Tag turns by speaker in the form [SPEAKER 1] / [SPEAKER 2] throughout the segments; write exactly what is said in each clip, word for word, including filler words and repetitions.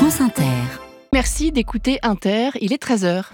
[SPEAKER 1] France Inter.
[SPEAKER 2] Merci d'écouter Inter, il est treize heures.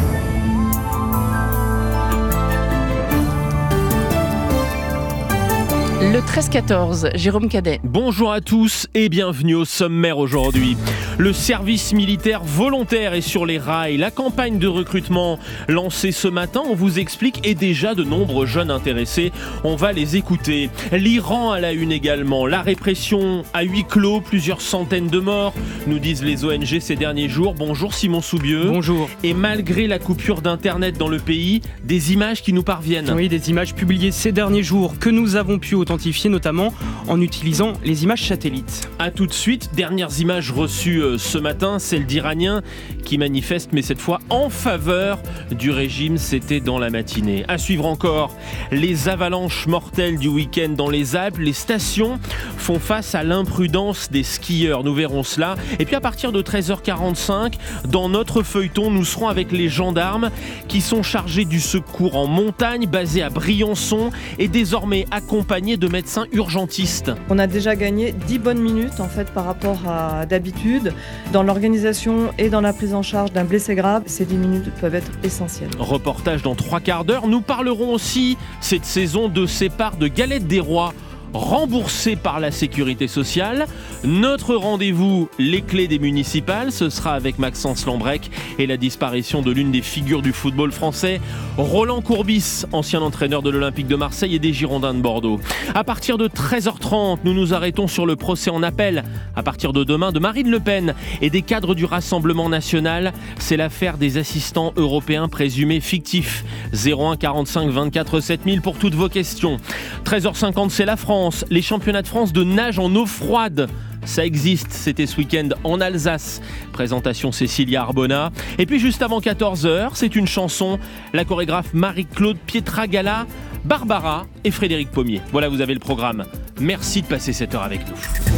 [SPEAKER 2] Le treize quatorze, Jérôme Cadet.
[SPEAKER 3] Bonjour à tous et bienvenue au sommaire aujourd'hui. Le service militaire volontaire est sur les rails. La campagne de recrutement lancée ce matin, on vous explique, et déjà de nombreux jeunes intéressés. On va les écouter. L'Iran à la une également. La répression à huis clos, plusieurs centaines de morts, nous disent les O N G ces derniers jours. Bonjour Simon Soubieux.
[SPEAKER 4] Bonjour.
[SPEAKER 3] Et malgré la coupure d'internet dans le pays, des images qui nous parviennent.
[SPEAKER 4] Oui, des images publiées ces derniers jours que nous avons pu authentifier, notamment en utilisant les images satellites.
[SPEAKER 3] A tout de suite, dernières images reçues ce matin, celle d'Iraniens qui manifestent, mais cette fois en faveur du régime, c'était dans la matinée. À suivre encore, les avalanches mortelles du week-end dans les Alpes, les stations font face à l'imprudence des skieurs, nous verrons cela. Et puis à partir de treize heures quarante-cinq, dans notre feuilleton, nous serons avec les gendarmes qui sont chargés du secours en montagne, basés à Briançon et désormais accompagnés de médecins urgentistes.
[SPEAKER 5] On a déjà gagné dix bonnes minutes en fait par rapport à d'habitude. Dans l'organisation et dans la prise en charge d'un blessé grave, ces dix minutes peuvent être essentielles.
[SPEAKER 3] Reportage dans trois quarts d'heure. Nous parlerons aussi cette saison de ces parts de galettes des rois remboursées par la sécurité sociale. Notre rendez-vous, les clés des municipales, ce sera avec Maxence Lambrec et la disparition de l'une des figures du football français, Roland Courbis, ancien entraîneur de l'Olympique de Marseille et des Girondins de Bordeaux. À partir de treize heures trente, nous nous arrêtons sur le procès en appel, à partir de demain, de Marine Le Pen et des cadres du Rassemblement national. C'est l'affaire des assistants européens présumés fictifs. zéro un quarante-cinq vingt-quatre sept mille pour toutes vos questions. treize heures cinquante, c'est la France. Les championnats de France de nage en eau froide. Ça existe, c'était ce week-end en Alsace. Présentation Cécilia Arbona. Et puis juste avant quatorze heures, c'est une chanson. La chorégraphe Marie-Claude Pietragala, Barbara et Frédéric Pommier. Voilà, vous avez le programme. Merci de passer cette heure avec nous.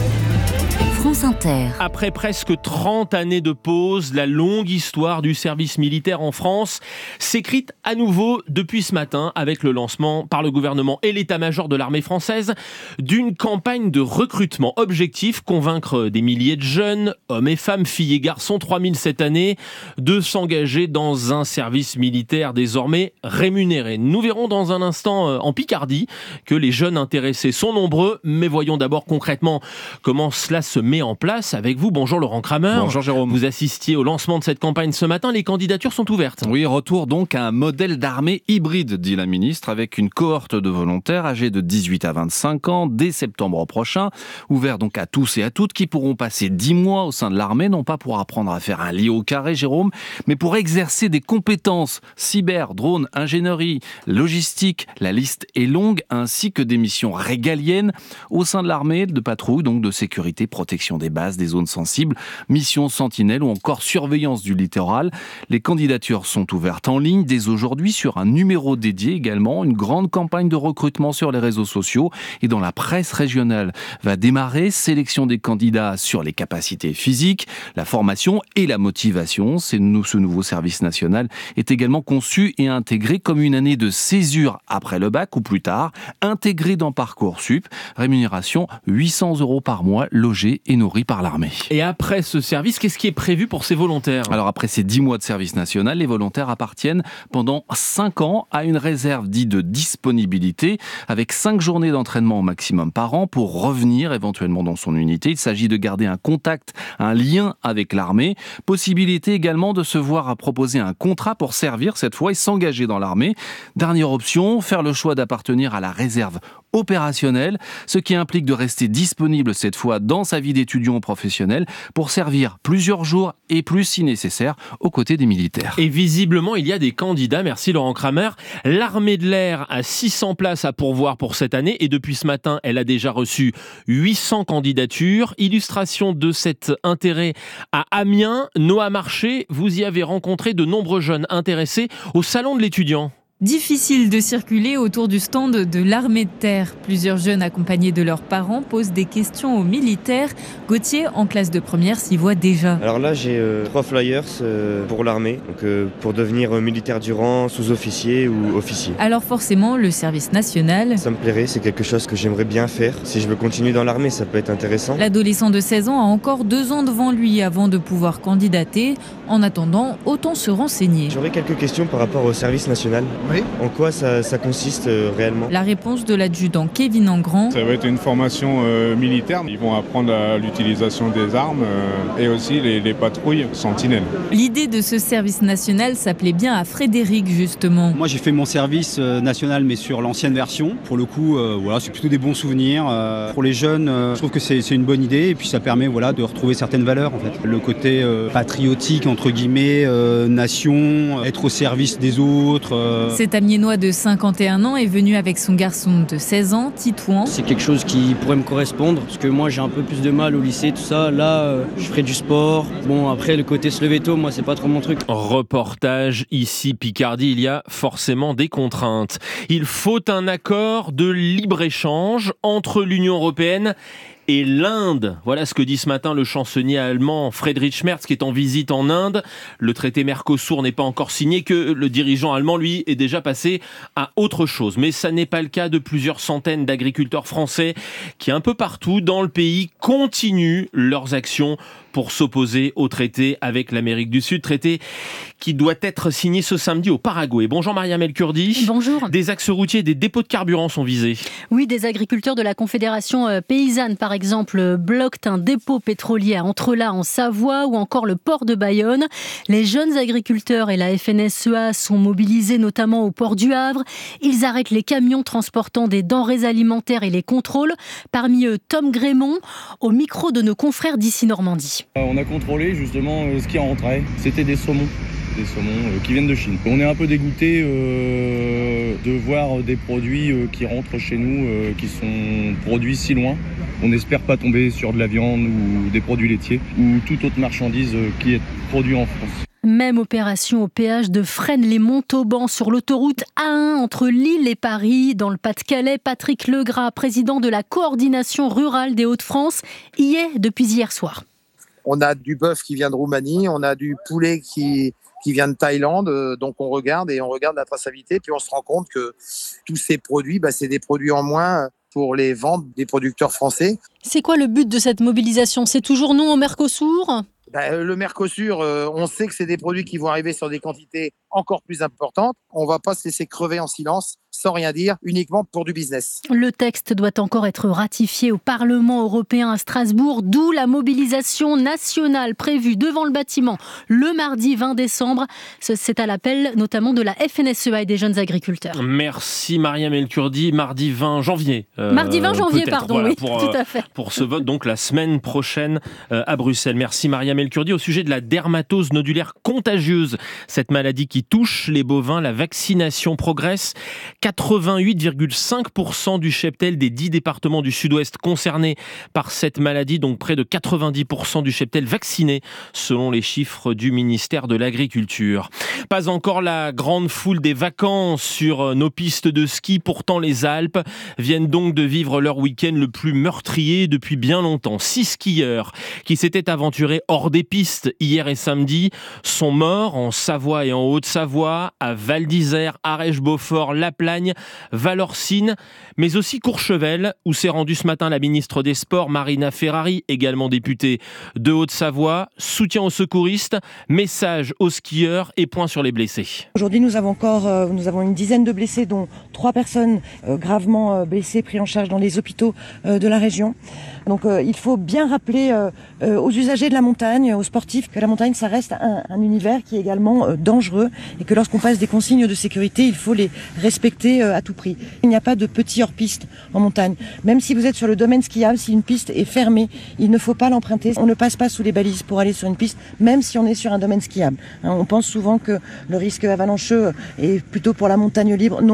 [SPEAKER 1] France Inter.
[SPEAKER 3] Après presque trente années de pause, la longue histoire du service militaire en France s'écrit à nouveau depuis ce matin avec le lancement par le gouvernement et l'état-major de l'armée française d'une campagne de recrutement. Objectif, convaincre des milliers de jeunes, hommes et femmes, filles et garçons, trois mille cette année, de s'engager dans un service militaire désormais rémunéré. Nous verrons dans un instant en Picardie que les jeunes intéressés sont nombreux, mais voyons d'abord concrètement comment cela se met en place avec vous. Bonjour Laurent Kramer.
[SPEAKER 6] Bonjour Jérôme.
[SPEAKER 3] Vous assistiez au lancement de cette campagne ce matin. Les candidatures sont ouvertes.
[SPEAKER 6] Oui, retour donc à un modèle d'armée hybride, dit la ministre, avec une cohorte de volontaires âgés de dix-huit à vingt-cinq ans dès septembre prochain, ouvert donc à tous et à toutes qui pourront passer dix mois au sein de l'armée, non pas pour apprendre à faire un lit au carré, Jérôme, mais pour exercer des compétences cyber, drone, ingénierie, logistique, la liste est longue, ainsi que des missions régaliennes au sein de l'armée, de patrouille, donc de sécurité, protection des bases, des zones sensibles, mission sentinelle ou encore surveillance du littoral. Les candidatures sont ouvertes en ligne dès aujourd'hui sur un numéro dédié également. Une grande campagne de recrutement sur les réseaux sociaux et dans la presse régionale va démarrer. Sélection des candidats sur les capacités physiques, la formation et la motivation. C'est nous, ce nouveau service national est également conçu et intégré comme une année de césure après le bac ou plus tard, intégré dans Parcoursup. Rémunération huit cents euros par mois, logé et nourri par l'armée.
[SPEAKER 3] Et après ce service, qu'est-ce qui est prévu pour ces volontaires ?
[SPEAKER 6] Alors après ces dix mois de service national, les volontaires appartiennent pendant cinq ans à une réserve dite de disponibilité avec cinq journées d'entraînement au maximum par an pour revenir éventuellement dans son unité. Il s'agit de garder un contact, un lien avec l'armée. Possibilité également de se voir proposer un contrat pour servir cette fois et s'engager dans l'armée. Dernière option, faire le choix d'appartenir à la réserve opérationnelle, ce qui implique de rester disponible cette fois dans sa vie d'étudiant professionnel pour servir plusieurs jours et plus si nécessaire aux côtés des militaires.
[SPEAKER 3] Et visiblement, il y a des candidats. Merci Laurent Kramer. L'armée de l'air a six cents places à pourvoir pour cette année et depuis ce matin, elle a déjà reçu huit cents candidatures. Illustration de cet intérêt à Amiens. Noah Marché, vous y avez rencontré de nombreux jeunes intéressés au salon de l'étudiant.
[SPEAKER 7] Difficile de circuler autour du stand de l'armée de terre. Plusieurs jeunes accompagnés de leurs parents posent des questions aux militaires. Gauthier, en classe de première, s'y voit déjà.
[SPEAKER 8] Alors là, j'ai euh, trois flyers euh, pour l'armée, donc euh, pour devenir euh, militaire du rang, sous-officier ou officier.
[SPEAKER 7] Alors forcément, le service national.
[SPEAKER 8] Ça me plairait, c'est quelque chose que j'aimerais bien faire. Si je veux continuer dans l'armée, ça peut être intéressant.
[SPEAKER 7] L'adolescent de seize ans a encore deux ans devant lui avant de pouvoir candidater. En attendant, autant se renseigner.
[SPEAKER 8] J'aurais quelques questions par rapport au service national. Oui. En quoi ça, ça consiste euh, réellement ?
[SPEAKER 7] La réponse de l'adjudant Kevin Engrand.
[SPEAKER 9] Ça va être une formation euh, militaire. Ils vont apprendre à l'utilisation des armes euh, et aussi les, les patrouilles sentinelles.
[SPEAKER 7] L'idée de ce service national s'appelait bien à Frédéric, justement.
[SPEAKER 10] Moi, j'ai fait mon service euh, national, mais sur l'ancienne version. Pour le coup, euh, voilà, c'est plutôt des bons souvenirs. Euh, pour les jeunes, euh, je trouve que c'est, c'est une bonne idée et puis ça permet voilà, de retrouver certaines valeurs. En fait. Le côté euh, patriotique, entre guillemets, euh, nation, être au service des autres. Euh...
[SPEAKER 7] Cet Amiénois de cinquante et un ans est venu avec son garçon de seize ans, Titouan.
[SPEAKER 11] C'est quelque chose qui pourrait me correspondre, parce que moi j'ai un peu plus de mal au lycée, tout ça. Là, euh, je ferai du sport. Bon, après, le côté se lever tôt, moi, c'est pas trop mon truc.
[SPEAKER 3] Reportage ici, Picardie, il y a forcément des contraintes. Il faut un accord de libre-échange entre l'Union européenne et l'Inde. Voilà ce que dit ce matin le chancelier allemand Friedrich Merz qui est en visite en Inde. Le traité Mercosur n'est pas encore signé, que le dirigeant allemand, lui, est déjà passé à autre chose. Mais ça n'est pas le cas de plusieurs centaines d'agriculteurs français qui, un peu partout dans le pays, continuent leurs actions pour s'opposer au traité avec l'Amérique du Sud, traité qui doit être signé ce samedi au Paraguay. Bonjour Mariam El Kurdi.
[SPEAKER 12] Bonjour.
[SPEAKER 3] Des axes routiers, des dépôts de carburant sont visés.
[SPEAKER 12] Oui, des agriculteurs de la Confédération paysanne, par exemple, bloquent un dépôt pétrolier à Entrelacs en Savoie ou encore le port de Bayonne. Les jeunes agriculteurs et la F N S E A sont mobilisés notamment au port du Havre. Ils arrêtent les camions transportant des denrées alimentaires et les contrôlent. Parmi eux, Tom Grémont, au micro de nos confrères d'ici Normandie.
[SPEAKER 13] On a contrôlé justement ce qui rentrait, c'était des saumons, des saumons qui viennent de Chine. On est un peu dégoûté euh, de voir des produits euh, qui rentrent chez nous, euh, qui sont produits si loin. On n'espère pas tomber sur de la viande ou des produits laitiers ou toute autre marchandise euh, qui est produite en France.
[SPEAKER 12] Même opération au péage de Fresnes-les-Montauban sur l'autoroute A un entre Lille et Paris. Dans le Pas-de-Calais, Patrick Legras, président de la coordination rurale des Hauts-de-France, y est depuis hier soir.
[SPEAKER 14] On a du bœuf qui vient de Roumanie, on a du poulet qui, qui vient de Thaïlande, euh, donc on regarde et on regarde la traçabilité, puis on se rend compte que tous ces produits, bah, c'est des produits en moins pour les ventes des producteurs français.
[SPEAKER 12] C'est quoi le but de cette mobilisation ? C'est toujours non au Mercosur ?
[SPEAKER 14] Bah, le Mercosur, euh, on sait que c'est des produits qui vont arriver sur des quantités encore plus importantes. On ne va pas se laisser crever en silence, sans rien dire, uniquement pour du business.
[SPEAKER 12] Le texte doit encore être ratifié au Parlement européen à Strasbourg, d'où la mobilisation nationale prévue devant le bâtiment le mardi vingt décembre. C'est à l'appel notamment de la F N S E A et des jeunes agriculteurs.
[SPEAKER 3] Merci Mariam El Kurdi, mardi vingt janvier.
[SPEAKER 12] Euh, mardi vingt janvier, pardon,
[SPEAKER 3] voilà,
[SPEAKER 12] oui,
[SPEAKER 3] pour,
[SPEAKER 12] tout à fait.
[SPEAKER 3] Pour ce vote, donc la semaine prochaine euh, à Bruxelles. Merci Mariam El Kurdi. Au sujet de la dermatose nodulaire contagieuse, cette maladie qui touche les bovins, la vaccination progresse. quatre-vingt-huit virgule cinq pour cent du cheptel des dix départements du sud-ouest concernés par cette maladie, donc près de quatre-vingt-dix pour cent du cheptel vacciné, selon les chiffres du ministère de l'Agriculture. Pas encore la grande foule des vacances sur nos pistes de ski, pourtant les Alpes viennent donc de vivre leur week-end le plus meurtrier depuis bien longtemps. Six skieurs qui s'étaient aventurés hors des pistes hier et samedi sont morts en Savoie et en Haute-Savoie, à Val d'Isère, Arèche-Beaufort, La Plagne, Valorcine, mais aussi Courchevel, où s'est rendue ce matin la ministre des Sports, Marina Ferrari, également députée de Haute-Savoie. Soutien aux secouristes, message aux skieurs et point sur les blessés.
[SPEAKER 15] Aujourd'hui, nous avons encore euh, nous avons une dizaine de blessés, dont trois personnes euh, gravement euh, blessées, prises en charge dans les hôpitaux euh, de la région. Donc euh, il faut bien rappeler euh, euh, aux usagers de la montagne, aux sportifs, que la montagne, ça reste un, un univers qui est également euh, dangereux et que lorsqu'on passe des consignes de sécurité, il faut les respecter euh, à tout prix. Il n'y a pas de petits hors-piste en montagne. Même si vous êtes sur le domaine skiable, si une piste est fermée, il ne faut pas l'emprunter. On ne passe pas sous les balises pour aller sur une piste, même si on est sur un domaine skiable. Hein, on pense souvent que le risque avalancheux est plutôt pour la montagne libre. Non, aussi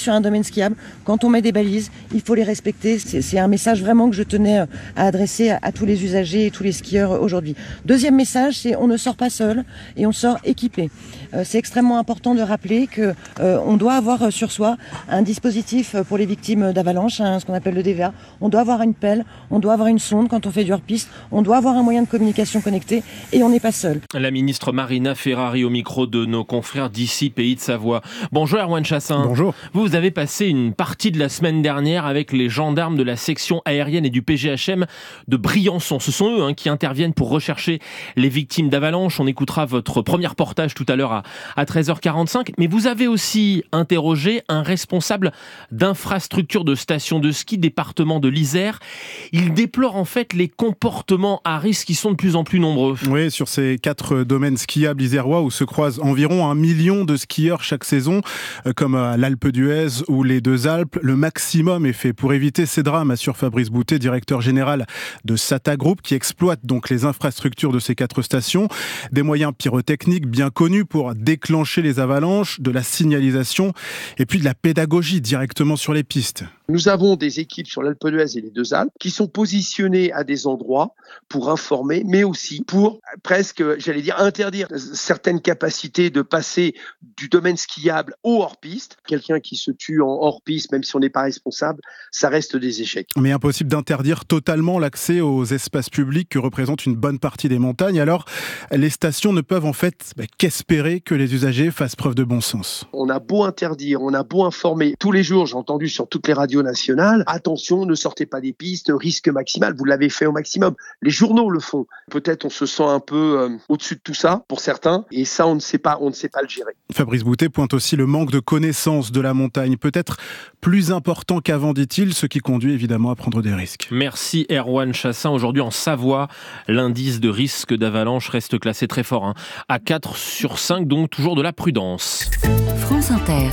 [SPEAKER 15] sur un domaine skiable, quand on met des balises, il faut les respecter. C'est, c'est un message vraiment que je tenais à adresser à, à tous les usagers et tous les skieurs aujourd'hui. Deuxième message, c'est on ne sort pas seul et on sort équipé. Euh, c'est extrêmement important de rappeler que euh, on doit avoir sur soi un dispositif pour les victimes d'avalanche, hein, ce qu'on appelle le D V A. On doit avoir une pelle, on doit avoir une sonde quand on fait du hors-piste, on doit avoir un moyen de communication connecté et on n'est pas seul.
[SPEAKER 3] La ministre Marina Ferrari au micro de nos confrères d'ici, Pays de Savoie. Bonjour Erwan Chassin.
[SPEAKER 16] Bonjour.
[SPEAKER 3] Vous avez passé une partie de la semaine dernière avec les gendarmes de la section aérienne et du P G H M de Briançon. Ce sont eux hein, qui interviennent pour rechercher les victimes d'avalanche. On écoutera votre premier reportage tout à l'heure à, à treize heures quarante-cinq. Mais vous avez aussi interrogé un responsable d'infrastructure de station de ski, département de l'Isère. Il déplore en fait les comportements à risque qui sont de plus en plus nombreux.
[SPEAKER 16] Oui, sur ces quatre domaines skiables isérois où se croisent environ un million de skieurs chaque saison, comme à l'Alpe d'Huez ou les Deux Alpes, le maximum est fait pour éviter ces drames, assure Fabrice Boutet, directeur général de SATA Group, qui exploite donc les infrastructures de ces quatre stations. Des moyens pyrotechniques bien connus pour déclencher les avalanches, de la signalisation et puis de la pédagogie directement sur les pistes.
[SPEAKER 17] Nous avons des équipes sur l'Alpe d'Huez et les Deux Alpes qui sont positionnées à des endroits pour informer, mais aussi pour presque, j'allais dire, interdire certaines capacités de passer du domaine skiable au hors-piste. Quelqu'un qui se tue en hors-piste, même si on n'est pas responsable, ça reste des échecs.
[SPEAKER 16] Mais impossible d'interdire totalement l'accès aux espaces publics que représente une bonne partie des montagnes. Alors, les stations ne peuvent en fait bah, qu'espérer que les usagers fassent preuve de bon sens.
[SPEAKER 17] On a beau interdire, on a beau informer. Tous les jours, j'ai entendu sur toutes les radios nationales, attention, ne sortez pas des pistes, risque maximal. Vous l'avez fait au maximum. Les journaux le font. Peut-être on se sent un peu euh, au-dessus de tout ça, pour certains, et ça, on ne sait pas, on ne sait pas le gérer.
[SPEAKER 16] Fabrice Boutet pointe aussi le manque de connaissance de la montagne, peut-être plus important qu'avant, dit-il, ce qui conduit évidemment à prendre des risques.
[SPEAKER 3] Merci Erwan Chassin. Aujourd'hui en Savoie, l'indice de risque d'avalanche reste classé très fort, hein, à quatre sur cinq, donc toujours de la prudence.
[SPEAKER 1] France Inter,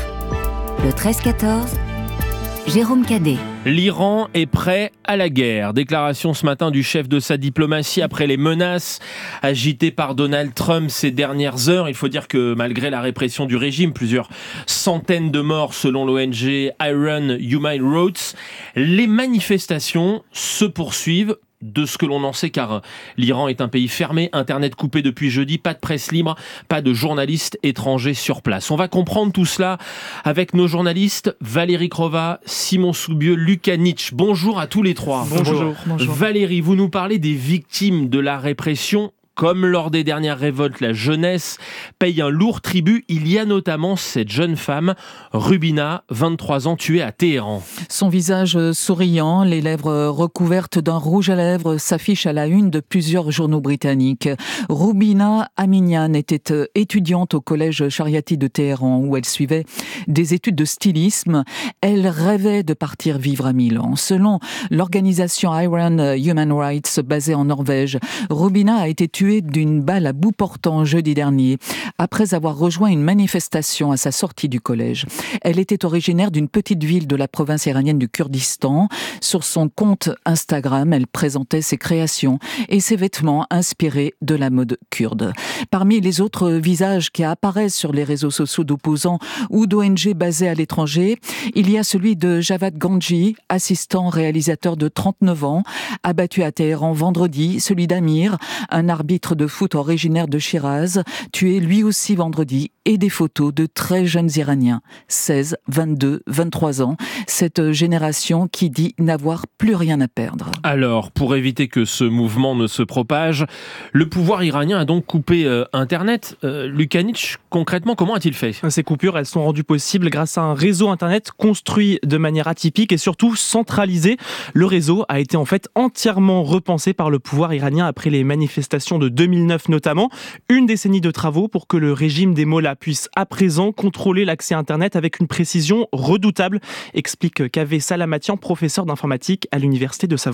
[SPEAKER 1] le treize quatorze, Jérôme Cadet.
[SPEAKER 3] L'Iran est prêt à la guerre. Déclaration ce matin du chef de sa diplomatie après les menaces agitées par Donald Trump ces dernières heures. Il faut dire que malgré la répression du régime, plusieurs centaines de morts selon l'O N G Iran Human Rights, les manifestations se poursuivent de ce que l'on en sait, car l'Iran est un pays fermé, Internet coupé depuis jeudi, pas de presse libre, pas de journalistes étrangers sur place. On va comprendre tout cela avec nos journalistes Valérie Crova, Simon Soubieux, Lucas Nietzsche. Bonjour à tous les trois.
[SPEAKER 4] Bonjour. Bonjour.
[SPEAKER 3] Valérie, vous nous parlez des victimes de la répression. Comme lors des dernières révoltes, la jeunesse paye un lourd tribut. Il y a notamment cette jeune femme, Rubina, vingt-trois ans, tuée à Téhéran.
[SPEAKER 18] Son visage souriant, les lèvres recouvertes d'un rouge à lèvres, s'affiche à la une de plusieurs journaux britanniques. Rubina Aminian était étudiante au collège Shariati de Téhéran, où elle suivait des études de stylisme. Elle rêvait de partir vivre à Milan. Selon l'organisation Iran Human Rights, basée en Norvège, Rubina a été tuée d'une balle à bout portant jeudi dernier, après avoir rejoint une manifestation à sa sortie du collège. Elle était originaire d'une petite ville de la province iranienne du Kurdistan. Sur son compte Instagram, elle présentait ses créations et ses vêtements inspirés de la mode kurde. Parmi les autres visages qui apparaissent sur les réseaux sociaux d'opposants ou d'O N G basés à l'étranger, il y a celui de Javad Ganji, assistant réalisateur de trente-neuf ans, abattu à Téhéran vendredi, celui d'Amir, un arbitre de foot originaire de Shiraz, tué lui aussi vendredi, et des photos de très jeunes Iraniens, seize, vingt-deux, vingt-trois ans, cette génération qui dit n'avoir plus rien à perdre.
[SPEAKER 3] Alors, pour éviter que ce mouvement ne se propage, le pouvoir iranien a donc coupé euh, Internet. Euh, Lucas Nietzsche, concrètement, comment a-t-il fait ?
[SPEAKER 4] Ces coupures, elles sont rendues possibles grâce à un réseau Internet construit de manière atypique et surtout centralisé. Le réseau a été en fait entièrement repensé par le pouvoir iranien après les manifestations de deux mille neuf notamment. Une décennie de travaux pour que le régime des mollahs puisse à présent contrôler l'accès Internet avec une précision redoutable, explique Kaveh Salamatian, professeur d'informatique à l'Université de Savoie.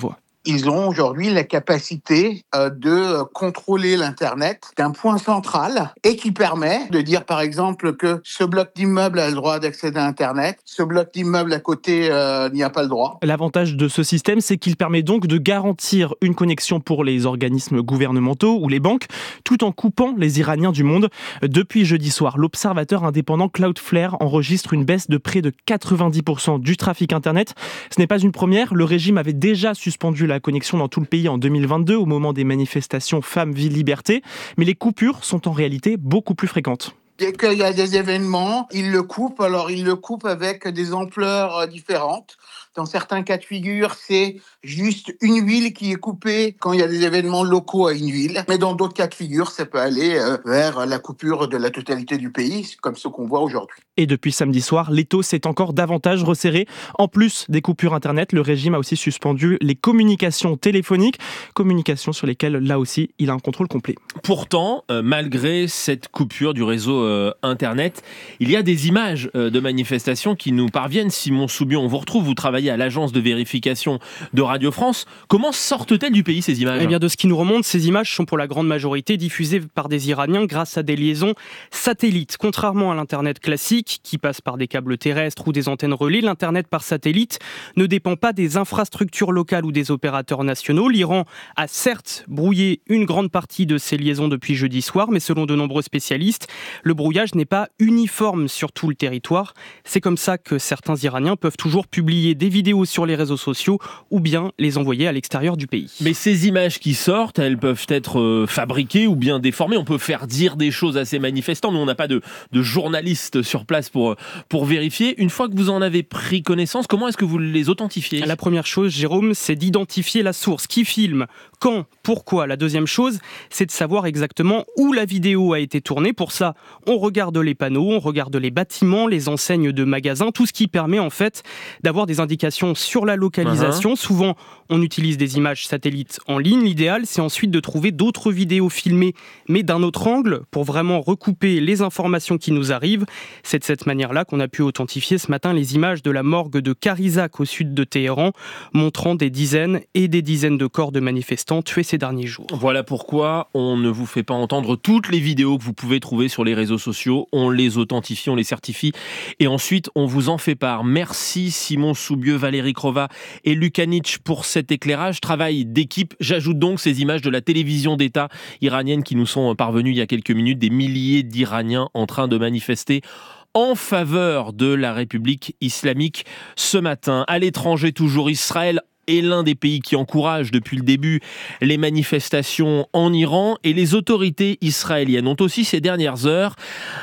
[SPEAKER 19] ils ont aujourd'hui la capacité euh, de contrôler l'Internet d'un point central et qui permet de dire par exemple que ce bloc d'immeuble a le droit d'accéder à Internet, ce bloc d'immeuble à côté euh, n'y a pas le droit.
[SPEAKER 4] L'avantage de ce système, c'est qu'il permet donc de garantir une connexion pour les organismes gouvernementaux ou les banques, tout en coupant les Iraniens du monde. Depuis jeudi soir, l'observateur indépendant Cloudflare enregistre une baisse de près de quatre-vingt-dix pour cent du trafic Internet. Ce n'est pas une première, le régime avait déjà suspendu la connexion dans tout le pays en deux mille vingt-deux au moment des manifestations Femmes, Vie, Liberté, mais les coupures sont en réalité beaucoup plus fréquentes.
[SPEAKER 19] Dès qu'il y a des événements, ils le coupent. Alors, ils le coupent avec des ampleurs différentes. Dans certains cas de figure, c'est juste une ville qui est coupée quand il y a des événements locaux à une ville. Mais dans d'autres cas de figure, ça peut aller vers la coupure de la totalité du pays, comme ce qu'on voit aujourd'hui.
[SPEAKER 4] Et depuis samedi soir, l'étau s'est encore davantage resserré. En plus des coupures Internet, le régime a aussi suspendu les communications téléphoniques, communications sur lesquelles, là aussi, il a un contrôle complet.
[SPEAKER 3] Pourtant, euh, malgré cette coupure du réseau euh, Internet, il y a des images euh, de manifestations qui nous parviennent. Simon Soubion, on vous retrouve, vous travaillez à l'agence de vérification de Radio France. Comment sortent-elles du pays, ces images ?
[SPEAKER 20] Eh bien, de ce qui nous remonte, ces images sont pour la grande majorité diffusées par des Iraniens grâce à des liaisons satellites. Contrairement à l'Internet classique, qui passe par des câbles terrestres ou des antennes relais, l'Internet par satellite ne dépend pas des infrastructures locales ou des opérateurs nationaux. L'Iran a certes brouillé une grande partie de ces liaisons depuis jeudi soir, mais selon de nombreux spécialistes, le brouillage n'est pas uniforme sur tout le territoire. C'est comme ça que certains Iraniens peuvent toujours publier des vidéos sur les réseaux sociaux ou bien les envoyer à l'extérieur du pays.
[SPEAKER 3] Mais ces images qui sortent, elles peuvent être euh, fabriquées ou bien déformées. On peut faire dire des choses à ces manifestants, mais on n'a pas de, de journalistes sur place pour, pour vérifier. Une fois que vous en avez pris connaissance, comment est-ce que vous les authentifiez ?
[SPEAKER 20] La première chose, Jérôme, c'est d'identifier la source. Qui filme ? Quand ? Pourquoi ? La deuxième chose, c'est de savoir exactement où la vidéo a été tournée. Pour ça, on regarde les panneaux, on regarde les bâtiments, les enseignes de magasins, tout ce qui permet en fait d'avoir des indications sur la localisation. Uh-huh. Souvent, on utilise des images satellites en ligne. L'idéal, c'est ensuite de trouver d'autres vidéos filmées, mais d'un autre angle, pour vraiment recouper les informations qui nous arrivent. C'est de cette manière-là qu'on a pu authentifier ce matin les images de la morgue de Karizak au sud de Téhéran, montrant des dizaines et des dizaines de corps de manifestants tués ces derniers jours.
[SPEAKER 3] Voilà pourquoi on ne vous fait pas entendre toutes les vidéos que vous pouvez trouver sur les réseaux sociaux. On les authentifie, on les certifie et ensuite on vous en fait part. Merci Simon Soubieux, Valérie Crova et Lukanich pour cet éclairage. Travail d'équipe. J'ajoute donc ces images de la télévision d'État iranienne qui nous sont parvenues il y a quelques minutes. Des milliers d'Iraniens en train de manifester en faveur de la République islamique ce matin. À l'étranger toujours, Israël est l'un des pays qui encourage depuis le début les manifestations en Iran et les autorités israéliennes ont aussi ces dernières heures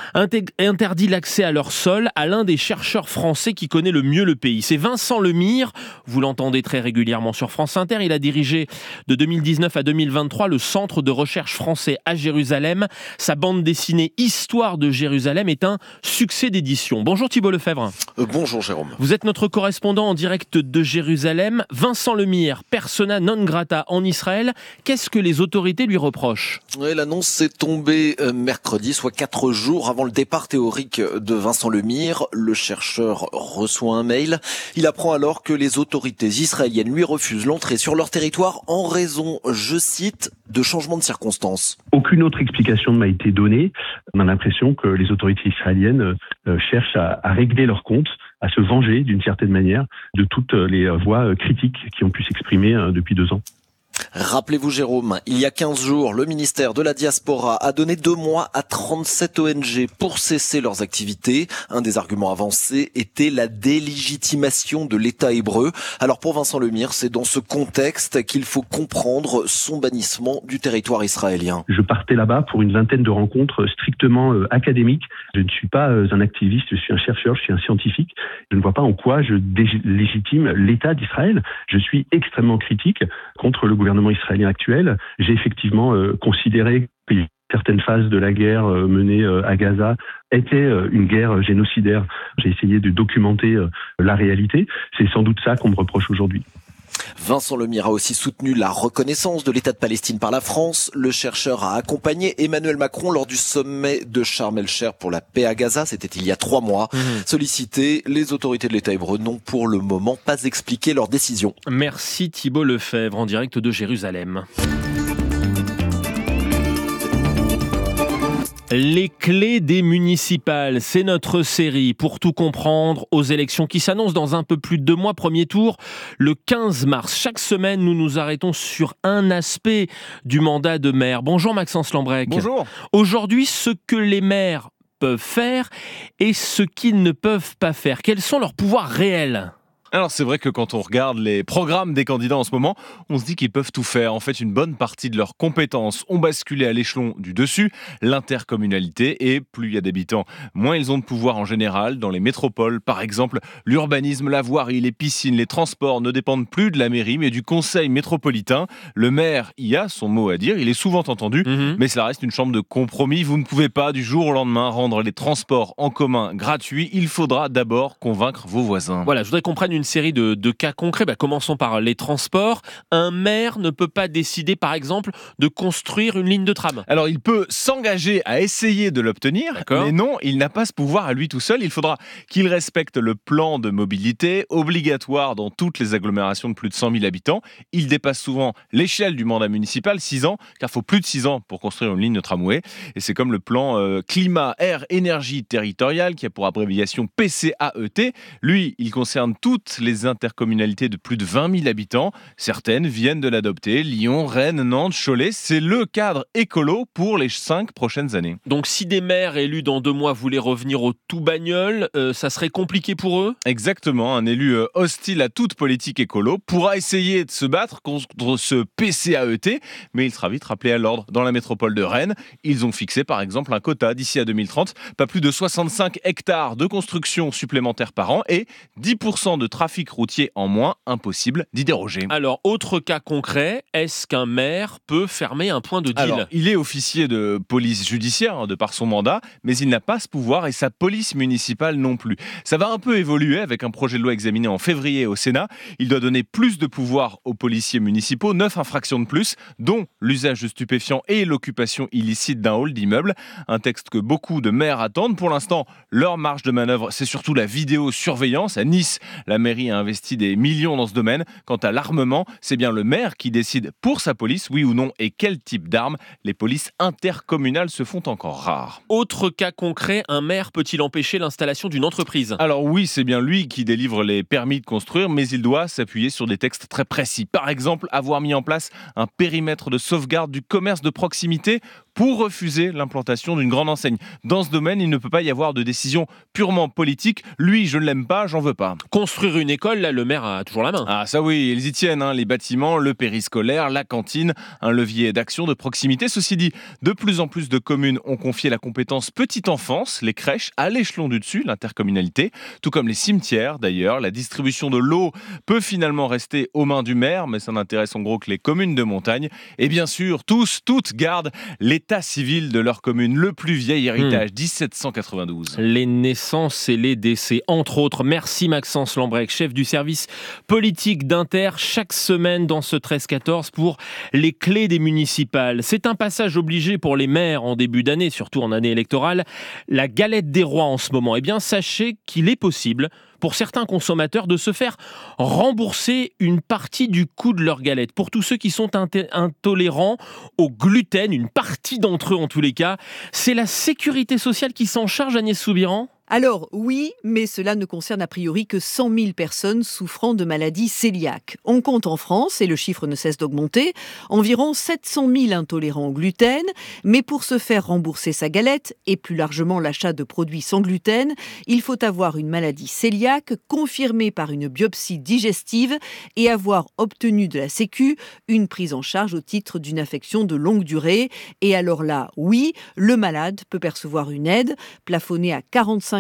[SPEAKER 3] interdit l'accès à leur sol à l'un des chercheurs français qui connaît le mieux le pays. C'est Vincent Lemire, vous l'entendez très régulièrement sur France Inter, il a dirigé de deux mille dix-neuf à deux mille vingt-trois le Centre de recherche français à Jérusalem. Sa bande dessinée Histoire de Jérusalem est un succès d'édition. Bonjour Thibault Lefebvre.
[SPEAKER 21] Euh, bonjour Jérôme.
[SPEAKER 3] Vous êtes notre correspondant en direct de Jérusalem. Vincent Lemire, persona non grata en Israël, qu'est-ce que les autorités lui reprochent ?
[SPEAKER 21] Oui, l'annonce est tombée euh, mercredi, soit quatre jours avant le départ théorique de Vincent Lemire. Le chercheur reçoit un mail. Il apprend alors que les autorités israéliennes lui refusent l'entrée sur leur territoire en raison, je cite, de changements de circonstances.
[SPEAKER 22] Aucune autre explication ne m'a été donnée. On a l'impression que les autorités israéliennes euh, cherchent à, à régler leurs comptes, à se venger d'une certaine manière de toutes les voix critiques qui ont pu s'exprimer depuis deux ans.
[SPEAKER 21] Rappelez-vous Jérôme, il y a quinze jours, le ministère de la Diaspora a donné deux mois à trente-sept O N G pour cesser leurs activités. Un des arguments avancés était la délégitimation de l'État hébreu. Alors pour Vincent Lemire, c'est dans ce contexte qu'il faut comprendre son bannissement du territoire israélien.
[SPEAKER 22] Je partais là-bas pour une vingtaine de rencontres strictement euh, académiques. Je ne suis pas euh, un activiste, je suis un chercheur, je suis un scientifique. Je ne vois pas en quoi je délégitime l'État d'Israël. Je suis extrêmement critique contre le gouvernement israélien actuel. J'ai effectivement euh, considéré que certaines phases de la guerre euh, menée euh, à Gaza étaient euh, une guerre génocidaire. J'ai essayé de documenter euh, la réalité. C'est sans doute ça qu'on me reproche aujourd'hui.
[SPEAKER 21] Vincent Lemire a aussi soutenu la reconnaissance de l'État de Palestine par la France. Le chercheur a accompagné Emmanuel Macron lors du sommet de Sharm el-Sheikh pour la paix à Gaza. C'était il y a trois mois. Mmh. Sollicité, les autorités de l'État hébreu n'ont pour le moment pas expliqué leur décision.
[SPEAKER 3] Merci Thibault Lefebvre en direct de Jérusalem. Les clés des municipales, c'est notre série pour tout comprendre aux élections qui s'annoncent dans un peu plus de deux mois. Premier tour, le quinze mars. Chaque semaine, nous nous arrêtons sur un aspect du mandat de maire. Bonjour Maxence Lambrec.
[SPEAKER 2] Bonjour.
[SPEAKER 3] Aujourd'hui, ce que les maires peuvent faire et ce qu'ils ne peuvent pas faire. Quels sont leurs pouvoirs réels ?
[SPEAKER 2] Alors c'est vrai que quand on regarde les programmes des candidats en ce moment, on se dit qu'ils peuvent tout faire. En fait, une bonne partie de leurs compétences ont basculé à l'échelon du dessus, l'intercommunalité, et plus il y a d'habitants, moins ils ont de pouvoir en général. Dans les métropoles, par exemple, l'urbanisme, la voirie, les piscines, les transports ne dépendent plus de la mairie, mais du conseil métropolitain. Le maire y a son mot à dire, il est souvent entendu, mmh. mais cela reste une chambre de compromis. Vous ne pouvez pas du jour au lendemain rendre les transports en commun gratuits. Il faudra d'abord convaincre vos voisins.
[SPEAKER 3] Voilà, je voudrais qu'on prenne une série de, de cas concrets. Bah, commençons par les transports. Un maire ne peut pas décider, par exemple, de construire une ligne de tram.
[SPEAKER 2] Alors, il peut s'engager à essayer de l'obtenir, D'accord. mais non, il n'a pas ce pouvoir à lui tout seul. Il faudra qu'il respecte le plan de mobilité obligatoire dans toutes les agglomérations de plus de cent mille habitants. Il dépasse souvent l'échelle du mandat municipal, six ans, car il faut plus de six ans pour construire une ligne de tramway. Et c'est comme le plan euh, climat, air, énergie territoriale, qui a pour abréviation P C A E T. Lui, il concerne toutes les intercommunalités de plus de vingt mille habitants. Certaines viennent de l'adopter. Lyon, Rennes, Nantes, Cholet. C'est le cadre écolo pour les cinq prochaines années.
[SPEAKER 3] Donc si des maires élus dans deux mois voulaient revenir au tout bagnole, euh, ça serait compliqué pour eux ?
[SPEAKER 2] Exactement. Un élu euh, hostile à toute politique écolo pourra essayer de se battre contre ce P C A E T, mais il sera vite rappelé à l'ordre. Dans la métropole de Rennes, ils ont fixé par exemple un quota d'ici à deux mille trente, pas plus de soixante-cinq hectares de construction supplémentaires par an et dix pour cent de trafic routier en moins, impossible d'y déroger.
[SPEAKER 3] Alors, autre cas concret, est-ce qu'un maire peut fermer un point de deal ?
[SPEAKER 2] Alors, il est officier de police judiciaire de par son mandat, mais il n'a pas ce pouvoir et sa police municipale non plus. Ça va un peu évoluer avec un projet de loi examiné en février au Sénat. Il doit donner plus de pouvoir aux policiers municipaux, neuf infractions de plus, dont l'usage de stupéfiants et l'occupation illicite d'un hall d'immeuble. Un texte que beaucoup de maires attendent. Pour l'instant, leur marge de manœuvre, c'est surtout la vidéosurveillance. À Nice, la mairie a investi des millions dans ce domaine. Quant à l'armement, c'est bien le maire qui décide pour sa police, oui ou non, et quel type d'armes. Les polices intercommunales se font encore rares.
[SPEAKER 3] Autre cas concret, un maire peut-il empêcher l'installation d'une entreprise ?
[SPEAKER 2] Alors oui, c'est bien lui qui délivre les permis de construire, mais il doit s'appuyer sur des textes très précis. Par exemple, avoir mis en place un périmètre de sauvegarde du commerce de proximité pour refuser l'implantation d'une grande enseigne. Dans ce domaine, il ne peut pas y avoir de décision purement politique. Lui, je ne l'aime pas, j'en veux pas.
[SPEAKER 3] Construire une école, là, le maire a toujours la main.
[SPEAKER 2] Ah ça oui, ils y tiennent, hein, les bâtiments, le périscolaire, la cantine, un levier d'action de proximité. Ceci dit, de plus en plus de communes ont confié la compétence petite enfance, les crèches, à l'échelon du dessus, l'intercommunalité, tout comme les cimetières d'ailleurs. La distribution de l'eau peut finalement rester aux mains du maire, mais ça n'intéresse en gros que les communes de montagne. Et bien sûr, tous, toutes gardent l'état civil de leur commune, le plus vieil héritage, mmh. dix-sept cent quatre-vingt-douze.
[SPEAKER 3] Les naissances et les décès, entre autres. Merci Maxence Lambrec, chef du service politique d'Inter, chaque semaine dans ce treize quatorze pour les clés des municipales. C'est un passage obligé pour les maires en début d'année, surtout en année électorale. La galette des rois en ce moment. Eh bien, sachez qu'il est possible pour certains consommateurs de se faire rembourser une partie du coût de leur galette. Pour tous ceux qui sont inté- intolérants au gluten, une partie d'entre eux en tous les cas, c'est la sécurité sociale qui s'en charge, Agnès Soubiran ?
[SPEAKER 5] Alors oui, mais cela ne concerne a priori que cent mille personnes souffrant de maladies cœliaques. On compte en France, et le chiffre ne cesse d'augmenter, environ sept cent mille intolérants au gluten, mais pour se faire rembourser sa galette, et plus largement l'achat de produits sans gluten, il faut avoir une maladie cœliaque confirmée par une biopsie digestive et avoir obtenu de la Sécu une prise en charge au titre d'une affection de longue durée. Et alors là, oui, le malade peut percevoir une aide plafonnée à quarante-cinq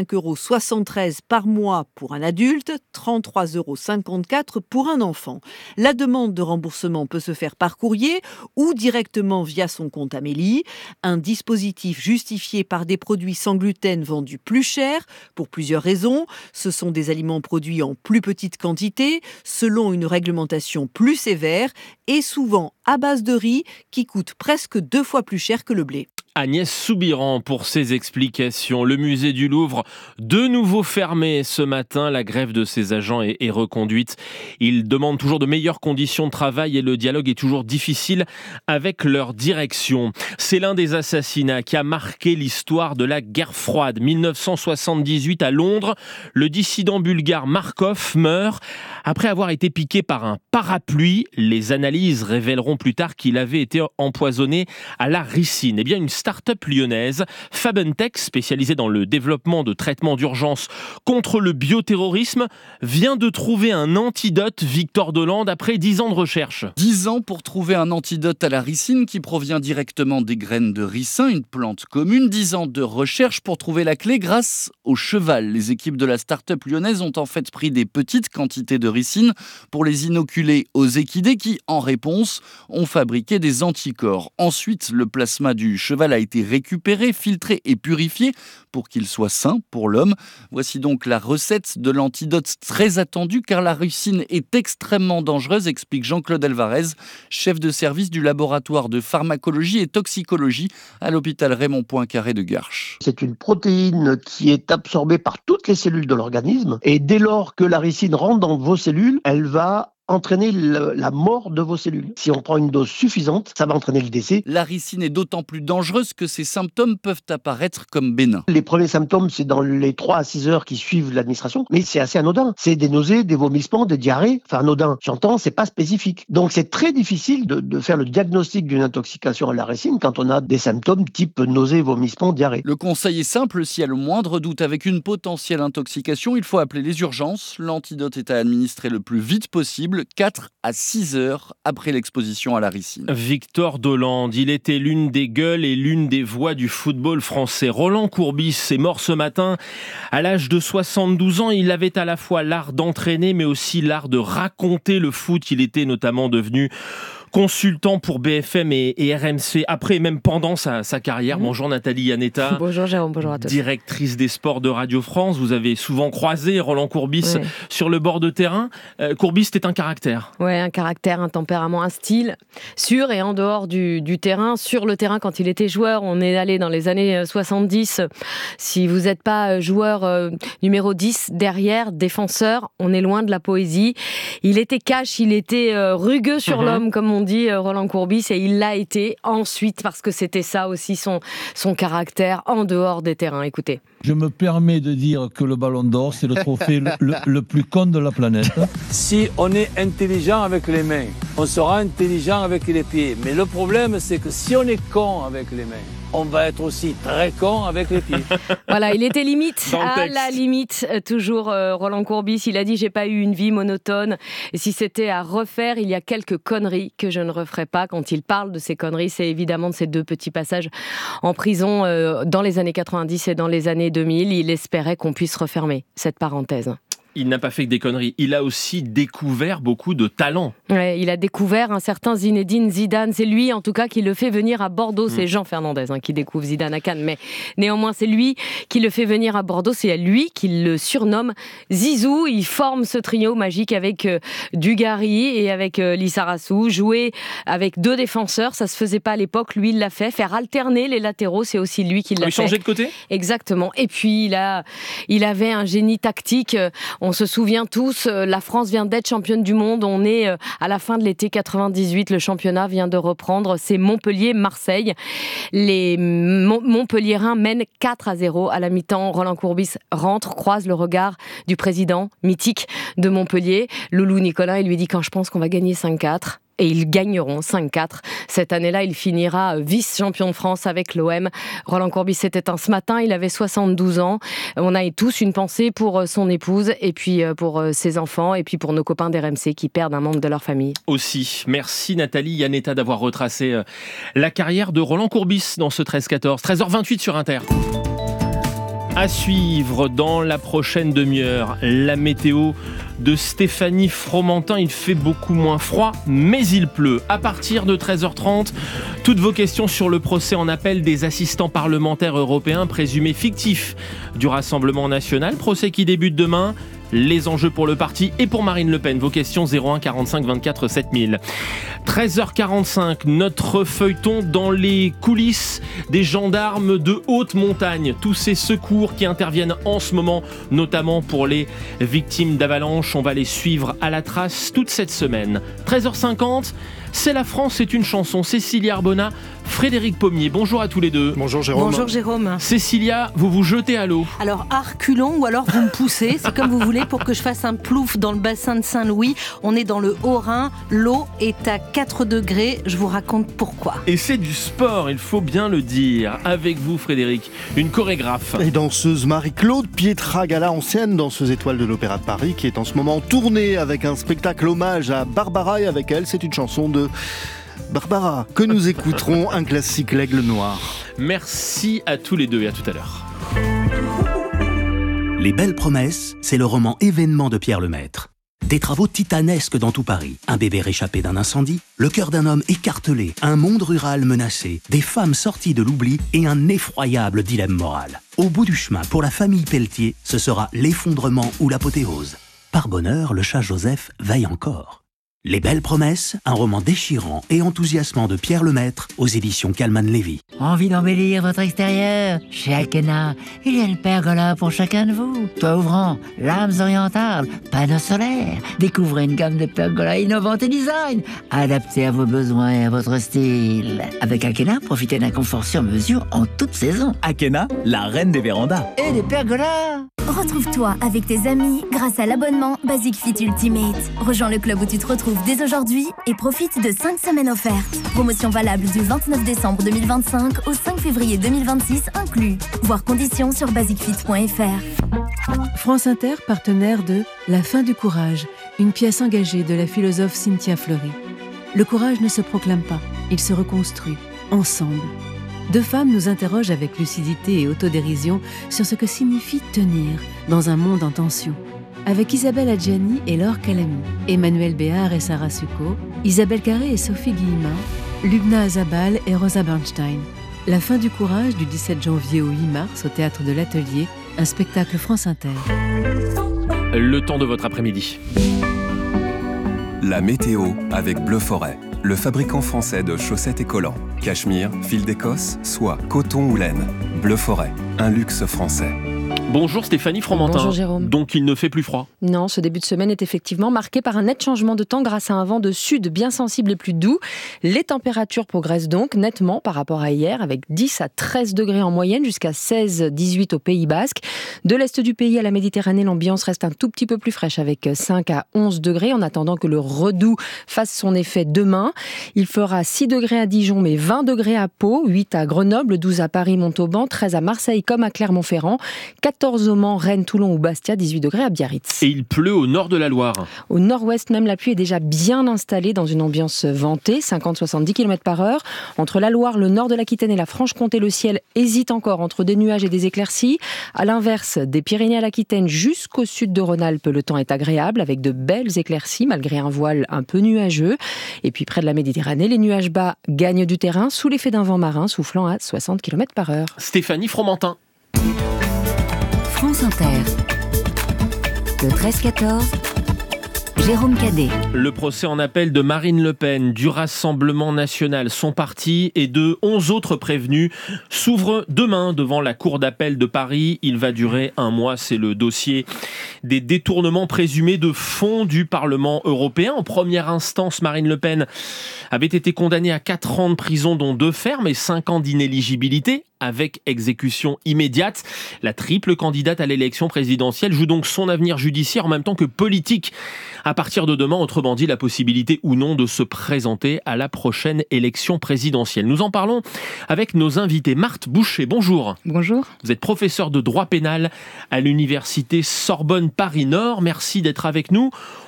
[SPEAKER 5] vingt-cinq euros soixante-treize par mois pour un adulte, trente-trois euros cinquante-quatre pour un enfant. La demande de remboursement peut se faire par courrier ou directement via son compte Amélie. Un dispositif justifié par des produits sans gluten vendus plus cher pour plusieurs raisons. Ce sont des aliments produits en plus petite quantité, selon une réglementation plus sévère et souvent à base de riz qui coûte presque deux fois plus cher que le blé.
[SPEAKER 3] Agnès Soubiran pour ses explications. Le musée du Louvre, de nouveau fermé ce matin. La grève de ses agents est, est reconduite. Ils demandent toujours de meilleures conditions de travail et le dialogue est toujours difficile avec leur direction. C'est l'un des assassinats qui a marqué l'histoire de la guerre froide. dix-neuf cent soixante-dix-huit à Londres, le dissident bulgare Markov meurt après avoir été piqué par un parapluie. Les analyses révéleront plus tard qu'il avait été empoisonné à la ricine. Eh bien, une start-up lyonnaise, Fabentech, spécialisée dans le développement de traitements d'urgence contre le bioterrorisme, vient de trouver un antidote, Victor Dolande, après dix ans de recherche.
[SPEAKER 6] dix ans pour trouver un antidote à la ricine qui provient directement des graines de ricin, une plante commune. dix ans de recherche pour trouver la clé grâce au cheval. Les équipes de la start-up lyonnaise ont en fait pris des petites quantités de ricine pour les inoculer aux équidés qui, en réponse, ont fabriqué des anticorps. Ensuite, le plasma du cheval a été récupéré, filtré et purifié pour qu'il soit sain pour l'homme. Voici donc la recette de l'antidote très attendu car la ricine est extrêmement dangereuse, explique Jean-Claude Alvarez, chef de service du laboratoire de pharmacologie et toxicologie à l'hôpital Raymond Poincaré de Garches.
[SPEAKER 17] C'est une protéine qui est absorbée par toutes les cellules de l'organisme et dès lors que la ricine rentre dans vos cellules, elle va entraîner le, la mort de vos cellules. Si on prend une dose suffisante, ça va entraîner le décès.
[SPEAKER 6] La ricine est d'autant plus dangereuse que ses symptômes peuvent apparaître comme bénins.
[SPEAKER 17] Les premiers symptômes, c'est dans les trois à six heures qui suivent l'administration, mais c'est assez anodin. C'est des nausées, des vomissements, des diarrhées. Enfin, anodin, j'entends, c'est pas spécifique. Donc, c'est très difficile de, de faire le diagnostic d'une intoxication à la ricine quand on a des symptômes type nausées, vomissements, diarrhée.
[SPEAKER 6] Le conseil est simple, s'il y a le moindre doute avec une potentielle intoxication, il faut appeler les urgences. L'antidote est à administrer le plus vite possible, quatre à six heures après l'exposition à la ricine.
[SPEAKER 3] Victor Dolande, il était l'une des gueules et l'une des voix du football français. Roland Courbis est mort ce matin à l'âge de soixante-douze ans. Il avait à la fois l'art d'entraîner mais aussi l'art de raconter le foot. Il était notamment devenu consultant pour B F M et, et R M C, après et même pendant sa, sa carrière. Mmh. Bonjour Nathalie Yanetta.
[SPEAKER 8] Bonjour Jérôme, bonjour à tous.
[SPEAKER 3] Directrice des sports de Radio France. Vous avez souvent croisé Roland Courbis ouais. sur le bord de terrain. Euh, Courbis, c'était un caractère.
[SPEAKER 8] Ouais, un caractère, un tempérament, un style, sur et en dehors du, du terrain. Sur le terrain, quand il était joueur, on est allé dans les années soixante-dix. Si vous n'êtes pas joueur euh, numéro dix, derrière, défenseur, on est loin de la poésie. Il était cash, il était euh, rugueux sur mmh. l'homme, comme on dit Roland Courbis, et il l'a été ensuite parce que c'était ça aussi son, son caractère en dehors des terrains. Écoutez.
[SPEAKER 23] Je me permets de dire que le Ballon d'Or, c'est le trophée le, le, le plus con de la planète.
[SPEAKER 24] Si on est intelligent avec les mains, on sera intelligent avec les pieds. Mais le problème, c'est que si on est con avec les mains, on va être aussi très con avec les pieds.
[SPEAKER 8] Voilà, il était limite, à la limite, toujours euh, Roland Courbis. Il a dit « j'ai pas eu une vie monotone ». Et si c'était à refaire, il y a quelques conneries que je ne referai pas. Quand il parle de ces conneries, c'est évidemment de ces deux petits passages en prison euh, dans les années quatre-vingt-dix et dans les années deux mille. Il espérait qu'on puisse refermer cette parenthèse.
[SPEAKER 3] Il n'a pas fait que des conneries. Il a aussi découvert beaucoup de talents.
[SPEAKER 8] Ouais, il a découvert un certain Zinedine Zidane. C'est lui, en tout cas, qui le fait venir à Bordeaux. Mmh. C'est Jean Fernandez hein, qui découvre Zidane à Cannes. Mais néanmoins, c'est lui qui le fait venir à Bordeaux. C'est lui qui le surnomme Zizou. Il forme ce trio magique avec euh, Dugarry et avec euh, Lissarassou. Jouer avec deux défenseurs, ça se faisait pas à l'époque. Lui, il l'a fait. Faire alterner les latéraux, c'est aussi lui qui l'a
[SPEAKER 3] ah,
[SPEAKER 8] fait.
[SPEAKER 3] Changer de côté ?
[SPEAKER 8] Exactement. Et puis, il, a, il avait un génie tactique. On se souvient tous, la France vient d'être championne du monde. On est à la fin de l'été quatre-vingt-dix-huit. Le championnat vient de reprendre. C'est Montpellier-Marseille. Les Montpelliérains mènent quatre à zéro à la mi-temps. Roland Courbis rentre, croise le regard du président mythique de Montpellier, Loulou Nicolin. Il lui dit « quand je pense qu'on va gagner cinq quatre ». Et ils gagneront cinq quatre. Cette année-là, il finira vice-champion de France avec l'O M. Roland Courbis s'est éteint ce matin, il avait soixante-douze ans. On a tous une pensée pour son épouse, et puis pour ses enfants, et puis pour nos copains d'R M C qui perdent un membre de leur famille.
[SPEAKER 3] Aussi, merci Nathalie Yanetta d'avoir retracé la carrière de Roland Courbis dans ce treize quatorze. treize heures vingt-huit sur Inter. À suivre dans la prochaine demi-heure, la météo de Stéphanie Fromentin. Il fait beaucoup moins froid, mais il pleut. À partir de treize heures trente, toutes vos questions sur le procès en appel des assistants parlementaires européens présumés fictifs du Rassemblement national. Procès qui débute demain. Les enjeux pour le parti et pour Marine Le Pen. Vos questions zéro un quarante-cinq vingt-quatre sept mille. treize heures quarante-cinq, notre feuilleton dans les coulisses des gendarmes de haute montagne. Tous ces secours qui interviennent en ce moment, notamment pour les victimes d'avalanches. On va les suivre à la trace toute cette semaine. treize heures cinquante, c'est la France, c'est une chanson. Cécilia Arbona, Frédéric Pommier. Bonjour à tous les deux.
[SPEAKER 7] Bonjour Jérôme.
[SPEAKER 9] Bonjour Jérôme.
[SPEAKER 3] Cécilia, vous vous jetez à l'eau.
[SPEAKER 9] Alors, à reculons ou alors vous me poussez, c'est comme vous voulez, pour que je fasse un plouf dans le bassin de Saint-Louis. On est dans le Haut-Rhin, l'eau est à quatre degrés, je vous raconte pourquoi.
[SPEAKER 3] Et c'est du sport, il faut bien le dire. Avec vous Frédéric, une chorégraphe.
[SPEAKER 7] Et danseuse Marie-Claude Pietragala, ancienne danseuse étoile de l'Opéra de Paris, qui est en ce moment tournée avec un spectacle hommage à Barbara, et avec elle, c'est une chanson de Barbara que nous écouterons, un classique, l'Aigle Noir.
[SPEAKER 3] Merci à tous les deux et à tout à l'heure.
[SPEAKER 10] Les Belles Promesses, c'est le roman événement de Pierre Lemaitre. Des travaux titanesques dans tout Paris. Un bébé réchappé d'un incendie, le cœur d'un homme écartelé, un monde rural menacé, des femmes sorties de l'oubli et un effroyable dilemme moral. Au bout du chemin, pour la famille Pelletier, ce sera l'effondrement ou l'apothéose. Par bonheur, le chat Joseph veille encore. Les Belles Promesses, un roman déchirant et enthousiasmant de Pierre Lemaitre aux éditions Calman Lévy.
[SPEAKER 11] Envie d'embellir votre extérieur? Chez Akena, il y a une pergola pour chacun de vous. Toit ouvrant, lames orientales, panneaux solaires. Découvrez une gamme de pergolas innovantes et design, adaptées à vos besoins et à votre style. Avec Akena, profitez d'un confort sur mesure en toute saison.
[SPEAKER 25] Akena, la reine des vérandas.
[SPEAKER 11] Et des pergolas.
[SPEAKER 26] Retrouve-toi avec tes amis grâce à l'abonnement Basic Fit Ultimate. Rejoins le club où tu te retrouves dès aujourd'hui et profite de cinq semaines offertes. Promotion valable du vingt-neuf décembre deux mille vingt-cinq au cinq février deux mille vingt-six inclus. Voir conditions sur basic fit point f r.
[SPEAKER 27] France Inter, partenaire de La fin du courage, une pièce engagée de la philosophe Cynthia Fleury. Le courage ne se proclame pas, il se reconstruit, ensemble. Deux femmes nous interrogent avec lucidité et autodérision sur ce que signifie tenir dans un monde en tension. Avec Isabelle Adjani et Laure Calamy, Emmanuel Béard et Sarah Succo, Isabelle Carré et Sophie Guillemin, Lubna Azabal et Rosa Bernstein. La fin du courage du dix-sept janvier au huit mars au Théâtre de l'Atelier, un spectacle France Inter.
[SPEAKER 3] Le temps de votre après-midi.
[SPEAKER 28] La météo avec Bleu Forêt, le fabricant français de chaussettes et collants. Cachemire, fil d'Écosse, soie, coton ou laine. Bleu Forêt, un luxe français.
[SPEAKER 3] Bonjour Stéphanie Fromentin.
[SPEAKER 8] Bonjour Jérôme.
[SPEAKER 3] Donc il ne fait plus froid?
[SPEAKER 8] Non, ce début de semaine est effectivement marqué par un net changement de temps grâce à un vent de sud bien sensible et plus doux. Les températures progressent donc nettement par rapport à hier, avec dix à treize degrés en moyenne jusqu'à seize à dix-huit au Pays Basque. De l'est du pays à la Méditerranée, l'ambiance reste un tout petit peu plus fraîche avec cinq à onze degrés en attendant que le redoux fasse son effet demain. Il fera six degrés à Dijon mais vingt degrés à Pau, huit à Grenoble, douze à Paris, Montauban, treize à Marseille comme à Clermont-Ferrand, quatorze au Mans, Rennes, Toulon ou Bastia, dix-huit degrés à Biarritz.
[SPEAKER 3] Et il pleut au nord de la Loire.
[SPEAKER 8] Au nord-ouest même, la pluie est déjà bien installée dans une ambiance ventée, cinquante à soixante-dix kilomètres par heure. Entre la Loire, le nord de l'Aquitaine et la Franche-Comté, le ciel hésite encore entre des nuages et des éclaircies. À l'inverse, des Pyrénées à l'Aquitaine jusqu'au sud de Rhône-Alpes, le temps est agréable avec de belles éclaircies malgré un voile un peu nuageux. Et puis près de la Méditerranée, les nuages bas gagnent du terrain sous l'effet d'un vent marin soufflant à soixante kilomètres par heure.
[SPEAKER 3] Stéphanie Fromentin.
[SPEAKER 1] France Inter. Le treize quatorze, Jérôme Cadet.
[SPEAKER 3] Le procès en appel de Marine Le Pen, du Rassemblement national, son parti et de onze autres prévenus s'ouvre demain devant la Cour d'appel de Paris. Il va durer un mois. C'est le dossier des détournements présumés de fonds du Parlement européen. En première instance, Marine Le Pen avait été condamnée à quatre ans de prison, dont deux fermes et cinq ans d'inéligibilité, avec exécution immédiate. La triple candidate à l'élection présidentielle joue donc son avenir judiciaire en même temps que politique. À partir de demain, autrement dit, la possibilité ou non de se présenter à la prochaine élection présidentielle. Nous en parlons avec nos invités. Marthe Boucher, bonjour.
[SPEAKER 29] Bonjour.
[SPEAKER 3] Vous êtes professeure de droit pénal à l'université Sorbonne Paris-Nord. Merci d'être avec nous.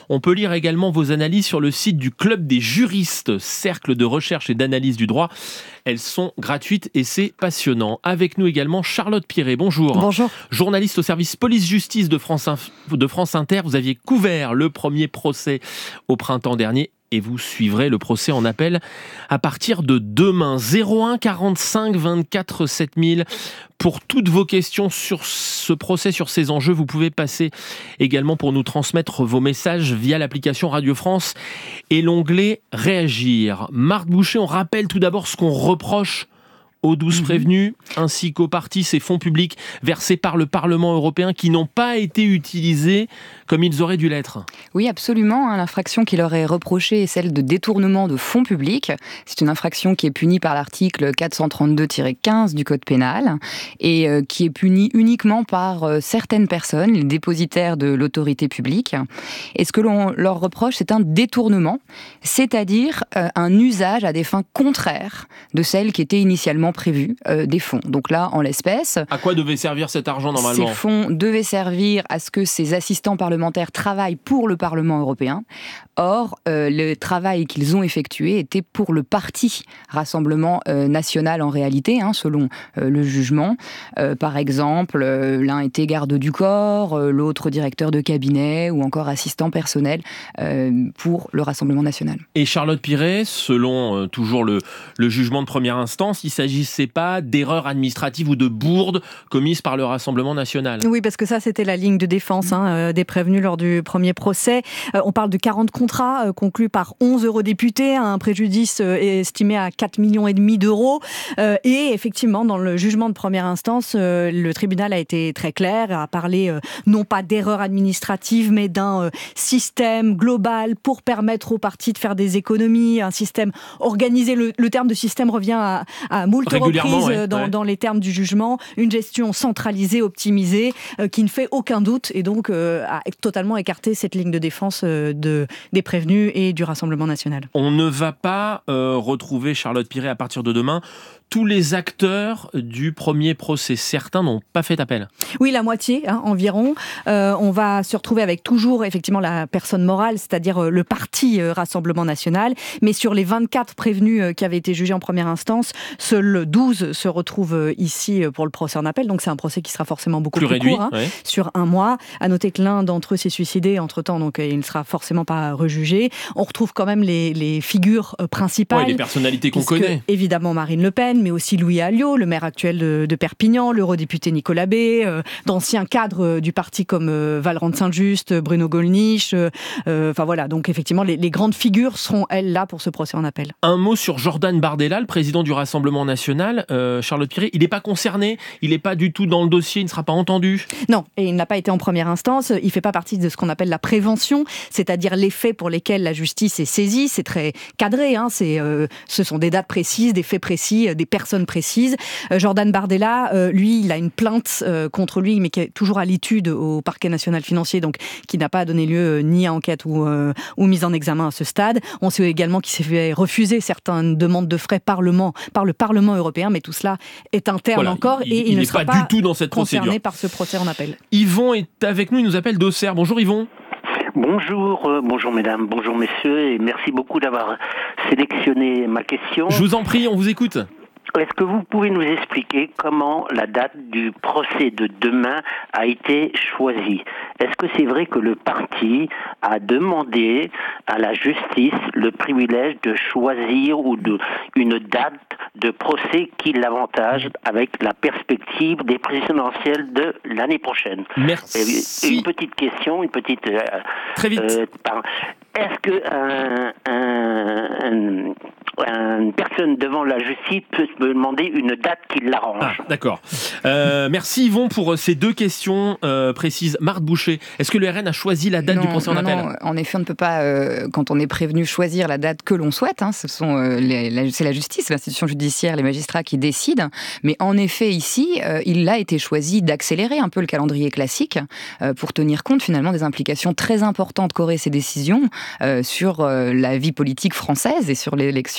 [SPEAKER 3] On peut lire également vos analyses sur le site du Club des juristes, cercle de recherche et d'analyse du droit. Elles sont gratuites et c'est passionnant. Avec nous également Charlotte Piré, bonjour.
[SPEAKER 4] Bonjour.
[SPEAKER 3] Journaliste au service police-justice de France, Inf- de France Inter, vous aviez couvert le premier procès au printemps dernier et vous suivrez le procès en appel à partir de demain. zéro un quarante-cinq vingt-quatre sept mille. Pour toutes vos questions sur ce procès, sur ces enjeux, vous pouvez passer également pour nous transmettre vos messages via l'application Radio France et l'onglet Réagir. Marthe Boucher, on rappelle tout d'abord ce qu'on reproche aux douze mmh. prévenus, ainsi qu'aux partis, ces fonds publics versés par le Parlement européen qui n'ont pas été utilisés comme ils auraient dû l'être.
[SPEAKER 4] Oui, absolument. L'infraction qui leur est reprochée est celle de détournement de fonds publics. C'est une infraction qui est punie par l'article quatre cent trente-deux tiret quinze du Code pénal et qui est punie uniquement par certaines personnes, les dépositaires de l'autorité publique. Et ce que l'on leur reproche, c'est un détournement, c'est-à-dire un usage à des fins contraires de celles qui étaient initialement prévu euh, des fonds. Donc là, en l'espèce...
[SPEAKER 3] À quoi devait servir cet argent normalement ?
[SPEAKER 4] Ces fonds devaient servir à ce que ces assistants parlementaires travaillent pour le Parlement européen. Or, euh, le travail qu'ils ont effectué était pour le parti Rassemblement euh, national en réalité, hein, selon euh, le jugement. Euh, par exemple, euh, l'un était garde du corps, euh, l'autre directeur de cabinet ou encore assistant personnel euh, pour le Rassemblement national.
[SPEAKER 3] Et Charlotte Piré, selon euh, toujours le, le jugement de première instance, il s'agissait pas d'erreurs administratives ou de bourdes commises par le Rassemblement national.
[SPEAKER 4] Oui, parce que ça, c'était la ligne de défense hein, euh, des prévenus lors du premier procès. Euh, on parle de quarante contrats euh, conclus par onze eurodéputés, un préjudice euh, estimé à quatre virgule cinq millions d'euros. Euh, et effectivement, dans le jugement de première instance, euh, le tribunal a été très clair, a parlé euh, non pas d'erreurs administratives, mais d'un euh, système global pour permettre aux partis de faire des économies, un système organisé. Le, le terme de système revient à, à moult reprises ouais, dans, ouais. dans les termes du jugement, une gestion centralisée, optimisée, euh, qui ne fait aucun doute et donc euh, a totalement écarté cette ligne de défense euh, de, des prévenus et du Rassemblement national.
[SPEAKER 3] On ne va pas euh, retrouver Charlotte Piré à partir de demain tous les acteurs du premier procès. Certains n'ont pas fait appel.
[SPEAKER 4] Oui, la moitié hein, environ. Euh, on va se retrouver avec toujours effectivement la personne morale, c'est-à-dire euh, le parti euh, Rassemblement national. Mais sur les vingt-quatre prévenus euh, qui avaient été jugés en première instance, seuls douze se retrouvent euh, ici euh, pour le procès en appel. Donc c'est un procès qui sera forcément beaucoup plus, plus réduit, court, hein, ouais. sur un mois. À noter que l'un d'entre eux s'est suicidé entre-temps, donc euh, il ne sera forcément pas rejugé. On retrouve quand même les, les figures euh, principales.
[SPEAKER 3] Ouais, les personnalités qu'on
[SPEAKER 4] puisque,
[SPEAKER 3] connaît.
[SPEAKER 4] Évidemment Marine Le Pen, mais aussi Louis Alliot, le maire actuel de, de Perpignan, l'eurodéputé Nicolas Bay, euh, d'anciens cadres euh, du parti comme euh, Valrand de Saint-Just, Bruno Gollnisch. Euh, euh, enfin voilà, donc effectivement, les, les grandes figures seront, elles, là pour ce procès en appel.
[SPEAKER 3] Un mot sur Jordan Bardella, le président du Rassemblement national. Euh, Charlotte Piré, il n'est pas concerné, il n'est pas du tout dans le dossier, il ne sera pas entendu.
[SPEAKER 4] Non, et il n'a pas été en première instance. Il ne fait pas partie de ce qu'on appelle la prévention, c'est-à-dire les faits pour lesquels la justice est saisie. C'est très cadré, hein, c'est, euh, ce sont des dates précises, des faits précis, euh, des personnes précises. Euh, Jordan Bardella, euh, lui, il a une plainte euh, contre lui, mais qui est toujours à l'étude au parquet national financier, donc qui n'a pas donné lieu euh, ni à enquête ou, euh, ou mise en examen à ce stade. On sait également qu'il s'est fait refuser certaines demandes de frais parlement, par le Parlement européen, mais tout cela est interne voilà, encore
[SPEAKER 3] il,
[SPEAKER 4] et il,
[SPEAKER 3] il
[SPEAKER 4] ne sera
[SPEAKER 3] pas,
[SPEAKER 4] pas
[SPEAKER 3] du tout dans cette
[SPEAKER 4] concerné
[SPEAKER 3] procédure.
[SPEAKER 4] par ce procès en appel.
[SPEAKER 3] Yvon est avec nous, il nous appelle d'Auxerre. Bonjour Yvon.
[SPEAKER 12] Bonjour, euh, bonjour mesdames, bonjour messieurs, et merci beaucoup d'avoir sélectionné ma question.
[SPEAKER 3] Je vous en prie, on vous écoute.
[SPEAKER 12] Est-ce que vous pouvez nous expliquer comment la date du procès de demain a été choisie ? Est-ce que c'est vrai que le parti a demandé à la justice le privilège de choisir ou de, une date de procès qui l'avantage avec la perspective des présidentielles de l'année prochaine ?
[SPEAKER 3] Merci.
[SPEAKER 12] Une petite question, une petite... Euh,
[SPEAKER 3] Très vite. Euh,
[SPEAKER 12] est-ce que un, un, un une personne devant la justice peut se demander une date qui l'arrange.
[SPEAKER 3] Ah, d'accord. Euh, merci Yvon pour ces deux questions euh, précises. Marthe Boucher, est-ce que le R N a choisi la date
[SPEAKER 4] non,
[SPEAKER 3] du procès en
[SPEAKER 4] non,
[SPEAKER 3] appel ?
[SPEAKER 4] Non, en effet, on ne peut pas, euh, quand on est prévenu, choisir la date que l'on souhaite. Hein. Ce sont, euh, les, la, c'est la justice, l'institution judiciaire, les magistrats qui décident. Mais en effet, ici, euh, il a été choisi d'accélérer un peu le calendrier classique euh, pour tenir compte finalement des implications très importantes qu'auraient ces décisions euh, sur euh, la vie politique française et sur l'élection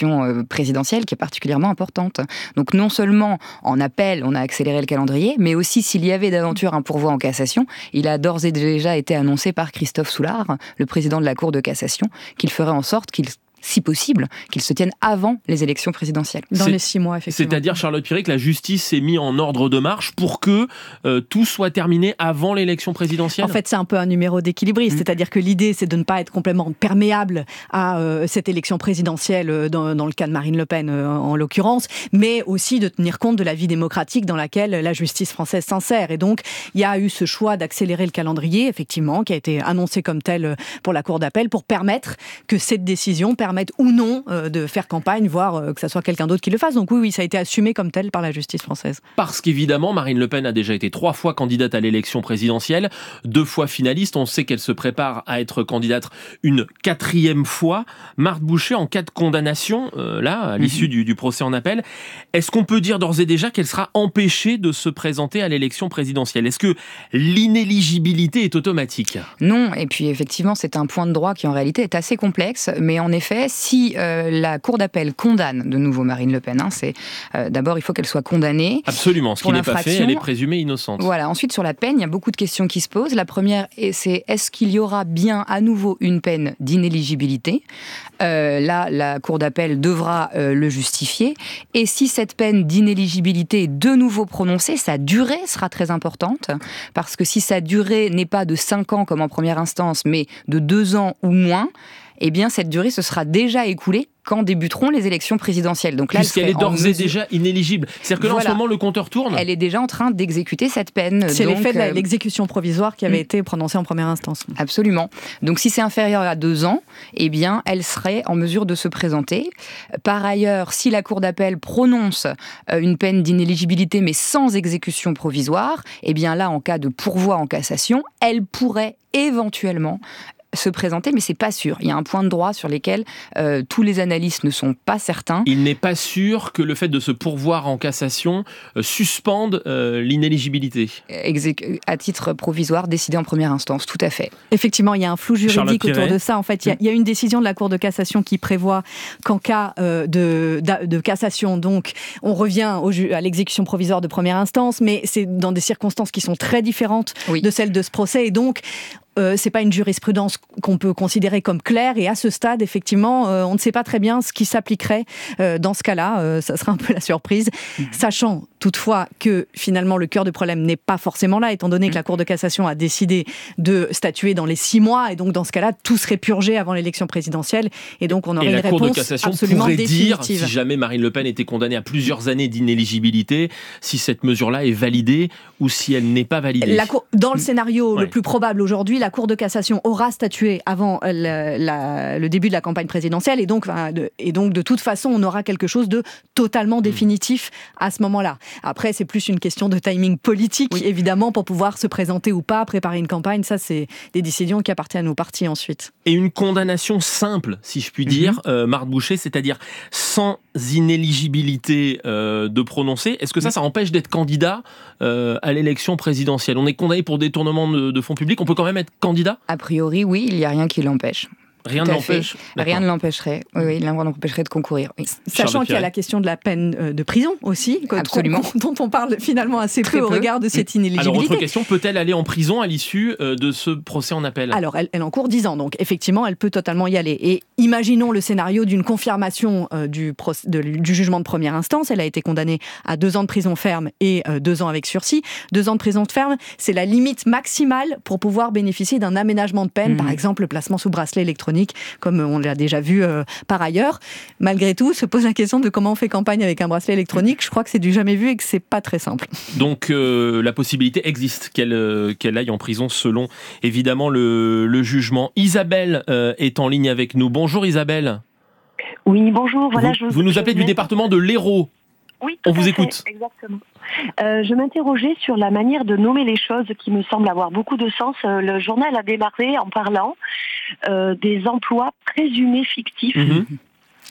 [SPEAKER 13] l'élection présidentielle qui est particulièrement importante. Donc non seulement en appel, on a accéléré le calendrier, mais aussi s'il y avait d'aventure un pourvoi en cassation, il a d'ores et déjà été annoncé par Christophe Soulard, le président de la Cour de cassation, qu'il ferait en sorte qu'il si possible, qu'ils se tiennent avant les élections présidentielles.
[SPEAKER 4] Dans C'est, les six mois, effectivement.
[SPEAKER 3] C'est-à-dire, Charlotte Piré, que la justice s'est mise en ordre de marche pour que euh, tout soit terminé avant l'élection présidentielle ?
[SPEAKER 4] En fait, c'est un peu un numéro d'équilibriste. Mmh. C'est-à-dire que l'idée, c'est de ne pas être complètement perméable à euh, cette élection présidentielle, euh, dans, dans le cas de Marine Le Pen, euh, en l'occurrence, mais aussi de tenir compte de la vie démocratique dans laquelle la justice française s'insère. Et donc, il y a eu ce choix d'accélérer le calendrier, effectivement, qui a été annoncé comme tel pour la Cour d'appel, pour permettre que cette décision permette ou non euh, de faire campagne, voire euh, que ça soit quelqu'un d'autre qui le fasse. Donc oui, oui, ça a été assumé comme tel par la justice française.
[SPEAKER 3] Parce qu'évidemment, Marine Le Pen a déjà été trois fois candidate à l'élection présidentielle, deux fois finaliste. On sait qu'elle se prépare à être candidate une quatrième fois. Marthe Boucher, en cas de condamnation, euh, là, à l'issue mmh. du, du procès en appel, est-ce qu'on peut dire d'ores et déjà qu'elle sera empêchée de se présenter à l'élection présidentielle ? Est-ce que l'inéligibilité est automatique ?
[SPEAKER 13] Non, et puis effectivement, c'est un point de droit qui en réalité est assez complexe, mais en effet, si euh, la Cour d'appel condamne de nouveau Marine Le Pen, hein, c'est euh, d'abord il faut qu'elle soit condamnée.
[SPEAKER 3] Absolument, ce qui n'est pas fait, elle est présumée innocente.
[SPEAKER 13] Voilà. Ensuite, sur la peine, il y a beaucoup de questions qui se posent. La première, c'est est-ce qu'il y aura bien à nouveau une peine d'inéligibilité ? euh, Là, la Cour d'appel devra euh, le justifier. Et si cette peine d'inéligibilité est de nouveau prononcée, sa durée sera très importante, parce que si sa durée n'est pas de cinq ans comme en première instance, mais de deux ans ou moins, eh bien, cette durée se sera déjà écoulée quand débuteront les élections présidentielles. Donc là,
[SPEAKER 3] puisqu'elle est d'ores et déjà inéligible. C'est-à-dire que là, voilà. En ce moment, le compteur tourne.
[SPEAKER 13] Elle est déjà en train d'exécuter cette peine.
[SPEAKER 4] C'est
[SPEAKER 13] donc,
[SPEAKER 4] l'effet de
[SPEAKER 13] euh...
[SPEAKER 4] l'exécution provisoire qui avait mmh. été prononcée en première instance.
[SPEAKER 13] Absolument. Donc si c'est inférieur à deux ans, eh bien, elle serait en mesure de se présenter. Par ailleurs, si la Cour d'appel prononce une peine d'inéligibilité, mais sans exécution provisoire, eh bien là, en cas de pourvoi en cassation, elle pourrait éventuellement se présenter, mais c'est pas sûr. Il y a un point de droit sur lequel euh, tous les analystes ne sont pas certains.
[SPEAKER 3] Il n'est pas sûr que le fait de se pourvoir en cassation euh, suspende euh, l'inéligibilité.
[SPEAKER 13] Exé- à titre provisoire, décidé en première instance, tout à fait.
[SPEAKER 4] Effectivement, il y a un flou juridique autour de ça. En fait, il y, a, il y a une décision de la Cour de cassation qui prévoit qu'en cas euh, de, de, de cassation, donc, on revient au ju- à l'exécution provisoire de première instance, mais c'est dans des circonstances qui sont très différentes oui. de celles de ce procès, et donc Euh, c'est pas une jurisprudence qu'on peut considérer comme claire, et à ce stade, effectivement, euh, on ne sait pas très bien ce qui s'appliquerait euh, dans ce cas-là. Euh, ça sera un peu la surprise, mmh. sachant toutefois que finalement le cœur du problème n'est pas forcément là, étant donné que la Cour de cassation a décidé de statuer dans les six mois, et donc dans ce cas-là, tout serait purgé avant l'élection présidentielle, et donc on aurait une réponse absolument définitive. Et la Cour de cassation pourrait dire,
[SPEAKER 3] si jamais Marine Le Pen était condamnée à plusieurs années d'inéligibilité, si cette mesure-là est validée ou si elle n'est pas validée.
[SPEAKER 4] La cour, dans le scénario
[SPEAKER 3] ouais.
[SPEAKER 4] le plus probable aujourd'hui, la Cour de cassation aura statué avant le, la, le début de la campagne présidentielle, et donc, de, et donc de toute façon on aura quelque chose de totalement définitif à ce moment-là. Après, c'est plus une question de timing politique, oui. évidemment, pour pouvoir se présenter ou pas, préparer une campagne. Ça, c'est des décisions qui appartiennent aux partis ensuite.
[SPEAKER 3] Et une condamnation simple, si je puis dire, mm-hmm. euh, Marthe Boucher, c'est-à-dire sans inéligibilité euh, de prononcer, est-ce que ça, ça empêche d'être candidat euh, à l'élection présidentielle ? On est condamné pour détournement de, de fonds publics, on peut quand même être candidat ?
[SPEAKER 13] A priori, oui, il n'y a rien qui l'empêche.
[SPEAKER 3] Rien ne l'empêche.
[SPEAKER 13] Rien ne l'empêcherait. Oui, oui, rien ne l'empêcherait de concourir. Oui.
[SPEAKER 4] Sachant qu'il y a la question de la peine de prison aussi,
[SPEAKER 13] absolument,
[SPEAKER 4] dont on parle finalement assez
[SPEAKER 13] Très
[SPEAKER 4] peu,
[SPEAKER 13] peu
[SPEAKER 4] au regard de cette inéligibilité.
[SPEAKER 3] Alors, autre question, peut-elle aller en prison à l'issue de ce procès en appel ?
[SPEAKER 4] Alors, elle, elle encourt dix ans, donc effectivement, elle peut totalement y aller. Et imaginons le scénario d'une confirmation euh, du, procès, de, du jugement de première instance. Elle a été condamnée à deux ans de prison ferme et euh, deux ans avec sursis. Deux ans de prison ferme, c'est la limite maximale pour pouvoir bénéficier d'un aménagement de peine, mmh. par exemple le placement sous bracelet électronique, comme on l'a déjà vu euh, par ailleurs. Malgré tout, se pose la question de comment on fait campagne avec un bracelet électronique. Je crois que c'est du jamais vu et que c'est pas très simple.
[SPEAKER 3] Donc euh, la possibilité existe qu'elle, euh, qu'elle aille en prison selon évidemment le, le jugement. Isabelle euh, est en ligne avec nous. Bonjour Isabelle.
[SPEAKER 14] Oui, bonjour. Voilà,
[SPEAKER 3] vous,
[SPEAKER 14] je,
[SPEAKER 3] vous nous
[SPEAKER 14] je
[SPEAKER 3] appelez
[SPEAKER 14] je
[SPEAKER 3] du département de l'Hérault.
[SPEAKER 14] Oui,
[SPEAKER 3] on vous
[SPEAKER 14] fait,
[SPEAKER 3] écoute.
[SPEAKER 14] Exactement. Euh, je m'interrogeais sur la manière de nommer les choses qui me semble avoir beaucoup de sens. Euh, le journal a démarré en parlant euh, des emplois présumés fictifs. Mmh.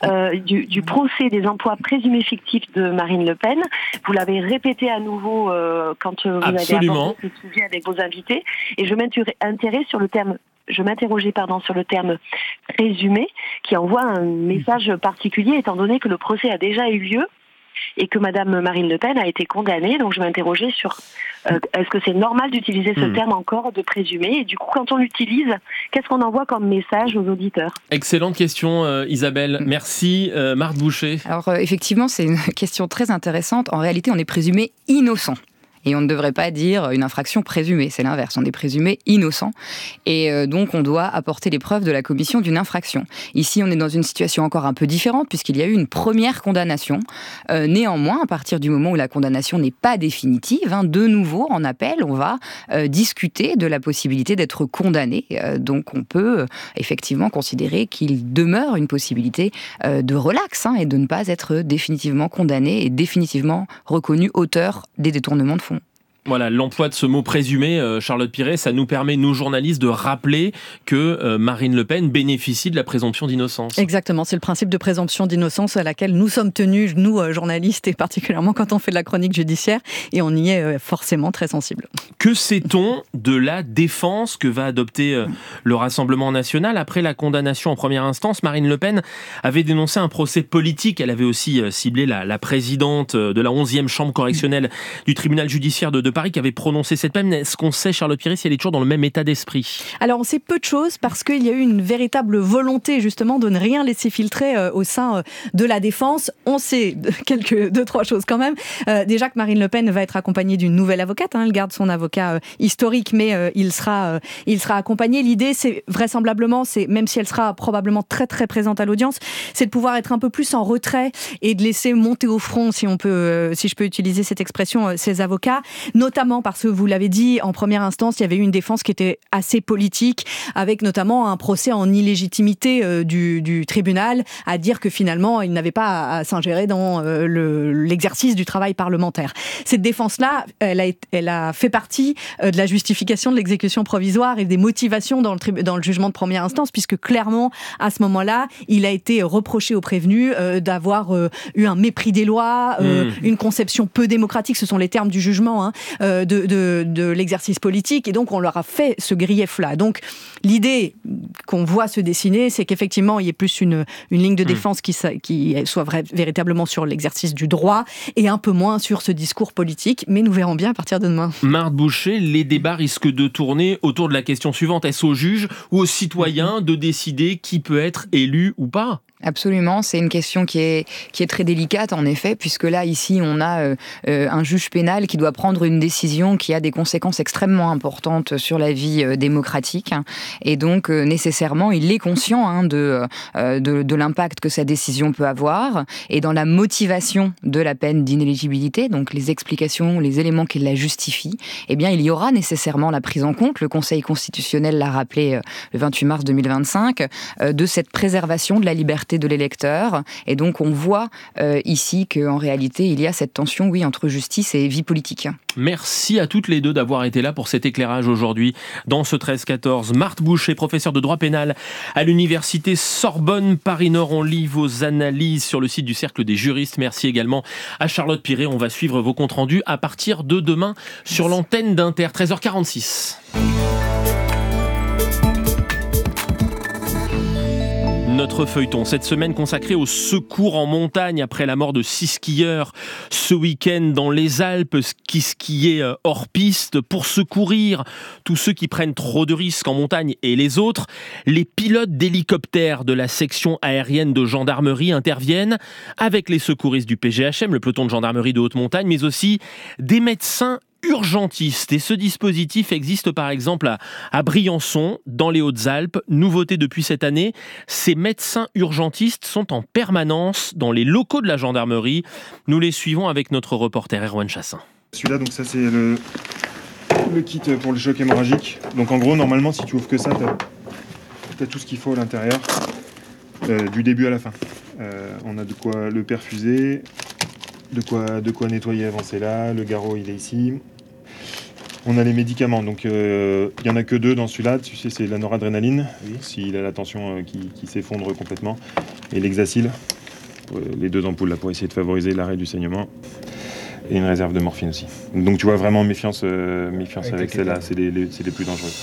[SPEAKER 14] euh, du, du procès des emplois présumés fictifs de Marine Le Pen. Vous l'avez répété à nouveau euh, quand euh, vous
[SPEAKER 3] Absolument.
[SPEAKER 14] avez abordé ce sujet avec vos invités. Et je m'intéresse sur le terme Je m'interrogeais pardon, sur le terme présumé, qui envoie un message particulier, étant donné que le procès a déjà eu lieu et que Madame Marine Le Pen a été condamnée. Donc je m'interrogeais sur euh, est-ce que c'est normal d'utiliser ce mmh. terme encore de présumé, et du coup quand on l'utilise, qu'est-ce qu'on envoie comme message aux auditeurs?
[SPEAKER 3] Excellente question euh, Isabelle, merci euh, Marthe Boucher.
[SPEAKER 13] Alors euh, effectivement c'est une question très intéressante. En réalité on est présumé innocent. Et on ne devrait pas dire une infraction présumée, c'est l'inverse, on est présumé innocent. Et euh, donc on doit apporter les preuves de la commission d'une infraction. Ici on est dans une situation encore un peu différente puisqu'il y a eu une première condamnation. Euh, néanmoins, à partir du moment où la condamnation n'est pas définitive, hein, de nouveau en appel, on va euh, discuter de la possibilité d'être condamné. Euh, donc on peut euh, effectivement considérer qu'il demeure une possibilité euh, de relax hein, et de ne pas être définitivement condamné et définitivement reconnu auteur des détournements de fonds.
[SPEAKER 3] Voilà, l'emploi de ce mot présumé, euh, Charlotte Piret, ça nous permet, nous journalistes, de rappeler que euh, Marine Le Pen bénéficie de la présomption d'innocence.
[SPEAKER 4] Exactement, c'est le principe de présomption d'innocence à laquelle nous sommes tenus, nous euh, journalistes, et particulièrement quand on fait de la chronique judiciaire, et on y est euh, forcément très sensible.
[SPEAKER 3] Que sait-on de la défense que va adopter euh, le Rassemblement national? Après la condamnation en première instance, Marine Le Pen avait dénoncé un procès politique. Elle avait aussi euh, ciblé la, la présidente de la onzième chambre correctionnelle du tribunal judiciaire de, de Paris qui avait prononcé cette peine. Est-ce qu'on sait, Charlotte Piret, si elle est toujours dans le même état d'esprit?
[SPEAKER 4] Alors, on sait peu de choses parce qu'il y a eu une véritable volonté, justement, de ne rien laisser filtrer euh, au sein euh, de la défense. On sait quelques, deux, trois choses quand même. Euh, déjà que Marine Le Pen va être accompagnée d'une nouvelle avocate. Hein, elle garde son avocat euh, historique, mais euh, il sera, euh, il sera accompagné. L'idée, c'est vraisemblablement, c'est, même si elle sera probablement très, très présente à l'audience, c'est de pouvoir être un peu plus en retrait et de laisser monter au front, si on peut, euh, si je peux utiliser cette expression, euh, ses avocats. Notamment parce que, vous l'avez dit, en première instance, il y avait eu une défense qui était assez politique, avec notamment un procès en illégitimité euh, du, du tribunal, à dire que finalement, il n'avait pas à, à s'ingérer dans euh, le, l'exercice du travail parlementaire. Cette défense-là, elle a, elle a fait partie euh, de la justification de l'exécution provisoire et des motivations dans le, tri- dans le jugement de première instance, puisque clairement, à ce moment-là, il a été reproché au prévenu euh, d'avoir euh, eu un mépris des lois, euh, mmh. une conception peu démocratique, ce sont les termes du jugement, hein, De, de, de l'exercice politique, et donc on leur a fait ce grief-là. Donc l'idée qu'on voit se dessiner, c'est qu'effectivement il y ait plus une, une ligne de défense qui, qui soit vrai, véritablement sur l'exercice du droit et un peu moins sur ce discours politique, mais nous verrons bien à partir de demain.
[SPEAKER 3] Marthe Boucher, les débats risquent de tourner autour de la question suivante: est-ce aux juges ou aux citoyens de décider qui peut être élu ou pas?
[SPEAKER 13] Absolument, c'est une question qui est, qui est très délicate en effet, puisque là, ici, on a euh, euh, un juge pénal qui doit prendre une décision qui a des conséquences extrêmement importantes sur la vie euh, démocratique, hein, et donc euh, nécessairement, il est conscient hein, de, euh, de, de l'impact que sa décision peut avoir, et dans la motivation de la peine d'inéligibilité, donc les explications, les éléments qui la justifient, eh bien, il y aura nécessairement la prise en compte, le Conseil constitutionnel l'a rappelé euh, le vingt-huit mars deux mille vingt-cinq, euh, de cette préservation de la liberté de l'électeur, et donc on voit euh, ici qu'en réalité il y a cette tension, oui, entre justice et vie politique.
[SPEAKER 3] Merci à toutes les deux d'avoir été là pour cet éclairage aujourd'hui dans ce treize quatorze. Marthe Boucher, professeure de droit pénal à l'université Sorbonne Paris-Nord. On lit vos analyses sur le site du Cercle des juristes. Merci également à Charlotte Piret. On va suivre vos comptes rendus à partir de demain sur l'antenne d'Inter, treize heures quarante-six. Notre feuilleton, cette semaine consacrée au secours en montagne après la mort de six skieurs ce week-end dans les Alpes, qui skiaient hors piste. Pour secourir tous ceux qui prennent trop de risques en montagne et les autres, les pilotes d'hélicoptères de la section aérienne de gendarmerie interviennent avec les secouristes du P G H M, le peloton de gendarmerie de haute montagne, mais aussi des médecins urgentistes. Et ce dispositif existe par exemple à, à Briançon, dans les Hautes-Alpes. Nouveauté depuis cette année, ces médecins urgentistes sont en permanence dans les locaux de la gendarmerie. Nous les suivons avec notre reporter Erwan Chassin.
[SPEAKER 2] Celui-là, donc ça c'est le, le kit pour le choc hémorragique. Donc en gros, normalement, si tu ouvres que ça, t'as, t'as tout ce qu'il faut à l'intérieur, euh, du début à la fin. Euh, on a de quoi le perfuser, de quoi, de quoi nettoyer avant, c'est là, le garrot il est ici. On a les médicaments, donc il euh, n'y en a que deux dans celui-là. Tu sais, c'est la noradrénaline, oui. S'il a la tension euh, qui, qui s'effondre complètement, et l'hexacil. les deux ampoules là pour essayer de favoriser l'arrêt du saignement. Et une réserve de morphine aussi. Donc tu vois vraiment méfiance, euh, méfiance avec, avec celle-là, c'est les, les, c'est les plus dangereux.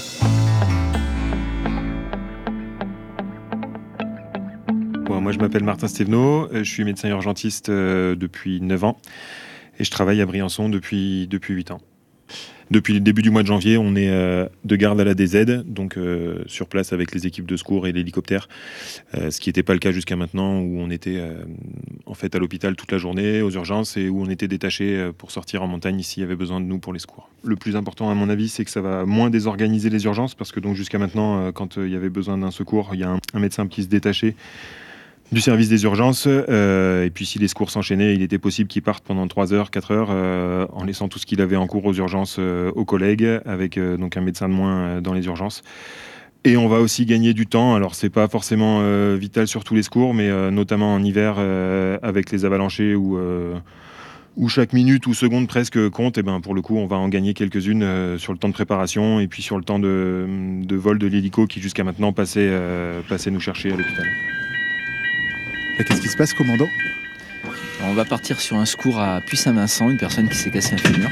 [SPEAKER 2] Bon, moi je m'appelle Martin Stévenot, je suis médecin urgentiste euh, depuis neuf ans et je travaille à Briançon depuis, depuis huit ans. Depuis le début du mois de janvier, on est euh, de garde à la D Z, donc euh, sur place avec les équipes de secours et l'hélicoptère, euh, ce qui n'était pas le cas jusqu'à maintenant, où on était euh, en fait à l'hôpital toute la journée, aux urgences, et où on était détaché pour sortir en montagne s'il y avait besoin de nous pour les secours. Le plus important à mon avis, c'est que ça va moins désorganiser les urgences, parce que donc jusqu'à maintenant, euh, quand il euh, y avait besoin d'un secours, il y a un, un médecin qui se détachait du service des urgences, euh, et puis si les secours s'enchaînaient, il était possible qu'ils partent pendant trois heures, quatre heures, euh, en laissant tout ce qu'il avait en cours aux urgences euh, aux collègues, avec euh, donc un médecin de moins euh, dans les urgences. Et on va aussi gagner du temps, alors c'est pas forcément euh, vital sur tous les secours, mais euh, notamment en hiver, euh, avec les avalanchées, où, euh, où chaque minute ou seconde presque compte, et ben pour le coup on va en gagner quelques-unes euh, sur le temps de préparation, et puis sur le temps de, de vol de l'hélico qui jusqu'à maintenant passait, euh, passait nous chercher à l'hôpital.
[SPEAKER 5] Et qu'est-ce qui se passe, commandant ?
[SPEAKER 15] On va partir sur un secours à Puy-Saint-Vincent, une personne qui s'est cassé un fémur.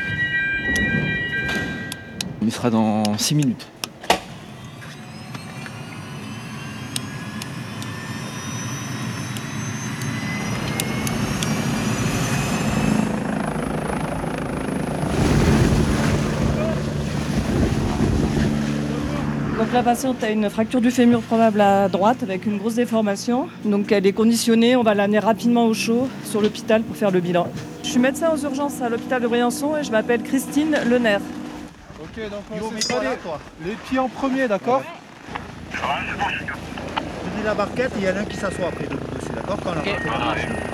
[SPEAKER 15] On y sera dans six minutes.
[SPEAKER 16] Donc la patiente a une fracture du fémur probable à droite avec une grosse déformation. Donc elle est conditionnée, on va l'amener rapidement au chaud sur l'hôpital pour faire le bilan. Je suis médecin aux urgences à l'hôpital de Briançon et je m'appelle Christine Lener.
[SPEAKER 5] Ok, donc on se met les, les pieds en premier, d'accord ? Je dis la barquette, il y en a un qui s'assoit après dessus, d'accord ? Quand la barquette est...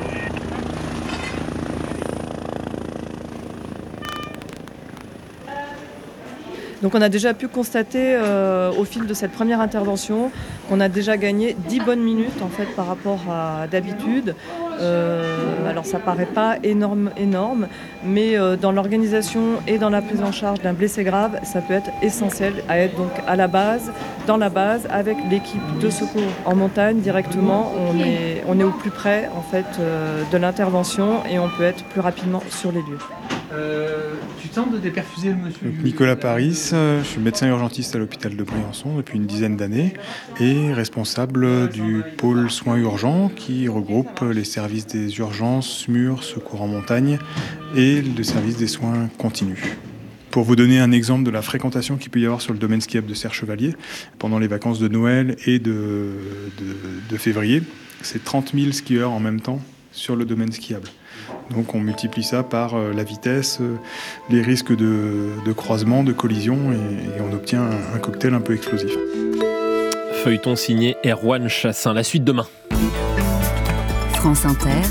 [SPEAKER 16] Donc on a déjà pu constater euh, au fil de cette première intervention qu'on a déjà gagné dix bonnes minutes en fait par rapport à d'habitude. Euh, alors ça paraît pas énorme, énorme, mais euh, dans l'organisation et dans la prise en charge d'un blessé grave, ça peut être essentiel à être donc à la base, dans la base, avec l'équipe de secours en montagne directement. On est, on est au plus près en fait euh, de l'intervention et on peut être plus rapidement sur les lieux.
[SPEAKER 18] Euh, tu tentes de déperfuser le monsieur.
[SPEAKER 19] Donc, Nicolas Paris, je suis médecin urgentiste à l'hôpital de Briançon depuis une dizaine d'années et responsable du pôle soins urgents qui regroupe les services des urgences, S M U R, secours en montagne et le service des soins continus. Pour vous donner un exemple de la fréquentation qu'il peut y avoir sur le domaine skiable de Serre-Chevalier, pendant les vacances de Noël et de, de, de février, c'est trente mille skieurs en même temps sur le domaine skiable. Donc on multiplie ça par euh, la vitesse, euh, les risques de, de croisement, de collision, et, et on obtient un, un cocktail un peu explosif.
[SPEAKER 3] Feuilleton signé Erwan Chassin. La suite demain.
[SPEAKER 1] France Inter.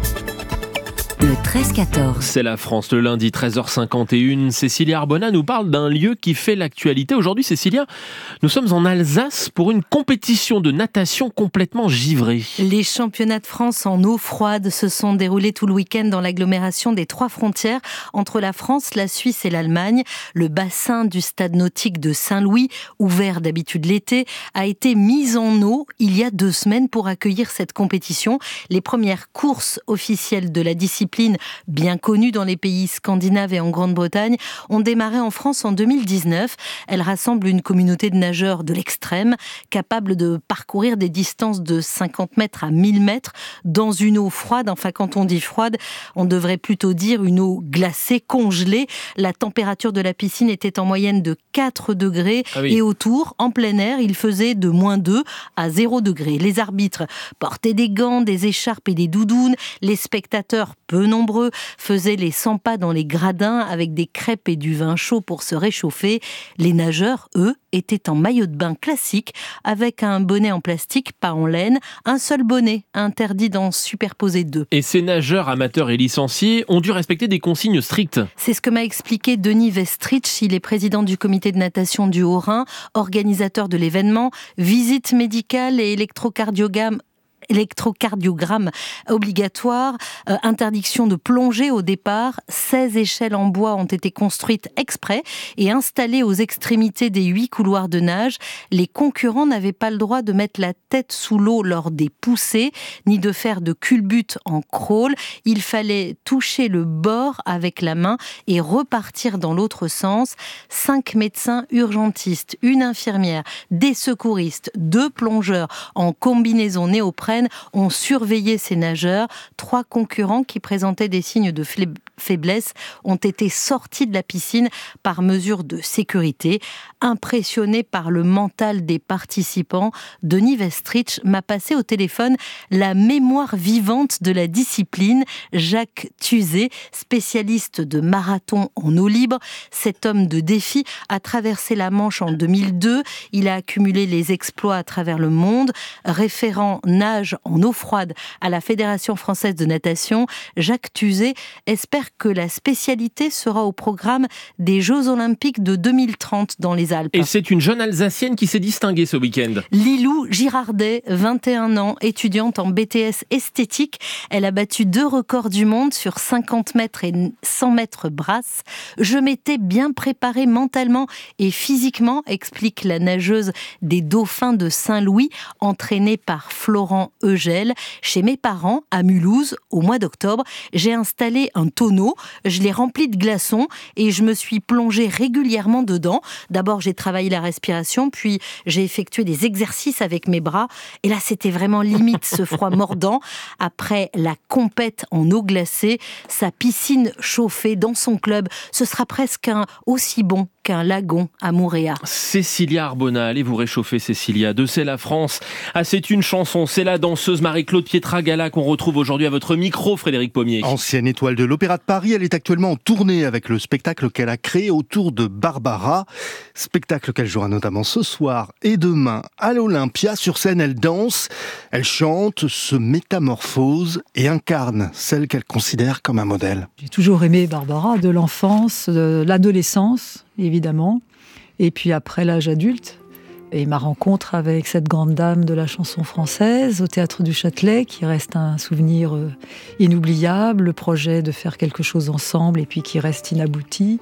[SPEAKER 1] Le treize quatorze.
[SPEAKER 3] C'est la France, le lundi treize heures cinquante et une. Cécilia Arbona nous parle d'un lieu qui fait l'actualité. Aujourd'hui, Cécilia, nous sommes en Alsace pour une compétition de natation complètement givrée.
[SPEAKER 9] Les championnats de France en eau froide se sont déroulés tout le week-end dans l'agglomération des trois frontières entre la France, la Suisse et l'Allemagne. Le bassin du stade nautique de Saint-Louis, ouvert d'habitude l'été, a été mis en eau il y a deux semaines pour accueillir cette compétition. Les premières courses officielles de la discipline, bien connue dans les pays scandinaves et en Grande-Bretagne, ont démarré en France en deux mille dix-neuf. Elle rassemble une communauté de nageurs de l'extrême, capables de parcourir des distances de cinquante mètres à mille mètres dans une eau froide. Enfin, quand on dit froide, on devrait plutôt dire une eau glacée, congelée. La température de la piscine était en moyenne de quatre degrés ah oui. Et autour, en plein air, il faisait de moins deux à zéro degré. Les arbitres portaient des gants, des écharpes et des doudounes. Les spectateurs, peu nombreux, faisaient les cent pas dans les gradins avec des crêpes et du vin chaud pour se réchauffer. Les nageurs, eux, étaient en maillot de bain classique avec un bonnet en plastique, pas en laine, un seul bonnet, interdit d'en superposer deux.
[SPEAKER 3] Et ces nageurs amateurs et licenciés ont dû respecter des consignes strictes.
[SPEAKER 9] C'est ce que m'a expliqué Denis Vestrich, il est président du comité de natation du Haut-Rhin, organisateur de l'événement, visite médicale et électrocardiogramme électrocardiogramme obligatoire, euh, interdiction de plonger au départ. seize échelles en bois ont été construites exprès et installées aux extrémités des huit couloirs de nage. Les concurrents n'avaient pas le droit de mettre la tête sous l'eau lors des poussées, ni de faire de culbute en crawl. Il fallait toucher le bord avec la main et repartir dans l'autre sens. Cinq médecins urgentistes, une infirmière, des secouristes, deux plongeurs en combinaison néoprène ont surveillé ces nageurs. Trois concurrents qui présentaient des signes de faiblesse ont été sortis de la piscine par mesure de sécurité. Impressionné par le mental des participants, Denis Vestrich m'a passé au téléphone la mémoire vivante de la discipline. Jacques Tuzet, spécialiste de marathon en eau libre, cet homme de défi a traversé la Manche en deux mille deux. Il a accumulé les exploits à travers le monde. Référent nage en eau froide à la Fédération française de natation, Jacques Tuzet espère que la spécialité sera au programme des Jeux Olympiques de deux mille trente dans les Alpes.
[SPEAKER 3] Et c'est une jeune Alsacienne qui s'est distinguée ce week-end.
[SPEAKER 9] Lilou Girardet, vingt et un ans, étudiante en B T S esthétique. Elle a battu deux records du monde sur cinquante mètres et cent mètres brasse. Je m'étais bien préparée mentalement et physiquement, explique la nageuse des Dauphins de Saint-Louis, entraînée par Florent Eugel. Chez mes parents, à Mulhouse, au mois d'octobre, j'ai installé un tonneau, je l'ai rempli de glaçons et je me suis plongée régulièrement dedans. D'abord, j'ai travaillé la respiration, puis j'ai effectué des exercices avec mes bras. Et là, c'était vraiment limite ce froid mordant. Après la compète en eau glacée, sa piscine chauffée dans son club, ce sera presque un aussi bon qu'un lagon à Mooréa.
[SPEAKER 3] Cécilia Arbona, allez vous réchauffer Cécilia, de C'est la France. Ah, c'est une chanson, c'est la danseuse Marie-Claude Pietragala qu'on retrouve aujourd'hui à votre micro, Frédéric Pommier.
[SPEAKER 6] Ancienne étoile de l'Opéra de Paris, elle est actuellement en tournée avec le spectacle qu'elle a créé autour de Barbara. Spectacle qu'elle jouera notamment ce soir et demain à l'Olympia. Sur scène, elle danse, elle chante, se métamorphose et incarne celle qu'elle considère comme un modèle.
[SPEAKER 7] J'ai toujours aimé Barbara, de l'enfance, de l'adolescence, évidemment, et puis après l'âge adulte. Et ma rencontre avec cette grande dame de la chanson française au Théâtre du Châtelet, qui reste un souvenir inoubliable, le projet de faire quelque chose ensemble et puis qui reste inabouti.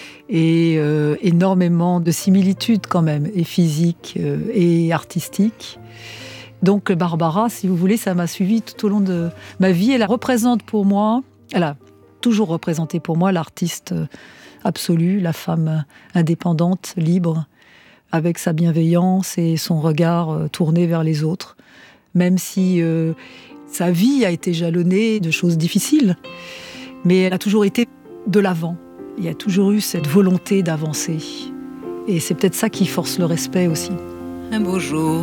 [SPEAKER 7] Et euh, énormément de similitudes quand même, et physiques euh, et artistiques. Donc Barbara, si vous voulez, ça m'a suivi tout au long de ma vie. Elle représente pour moi, elle a toujours représenté pour moi l'artiste absolue, la femme indépendante, libre, avec sa bienveillance et son regard tourné vers les autres. Même si euh, sa vie a été jalonnée de choses difficiles, mais elle a toujours été de l'avant. Il y a toujours eu cette volonté d'avancer. Et c'est peut-être ça qui force le respect aussi.
[SPEAKER 17] Un beau jour,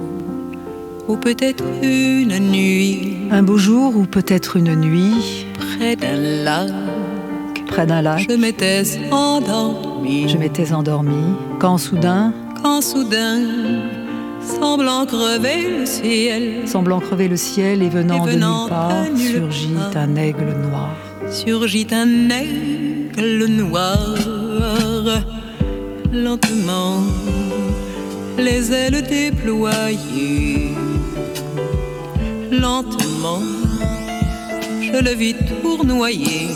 [SPEAKER 17] ou peut-être une nuit.
[SPEAKER 7] Un beau jour, ou peut-être une nuit.
[SPEAKER 17] Près d'un lac.
[SPEAKER 7] Près d'un lac.
[SPEAKER 17] Je m'étais endormie.
[SPEAKER 7] Je m'étais endormie. Quand soudain.
[SPEAKER 17] Quand soudain. Semblant crever le ciel.
[SPEAKER 7] Semblant crever le ciel et venant,
[SPEAKER 17] et venant
[SPEAKER 7] de nulle part, nulle surgit part. un aigle noir.
[SPEAKER 17] Surgit un aigle noir. Lentement, les ailes déployées. Lentement, je le vis tournoyer.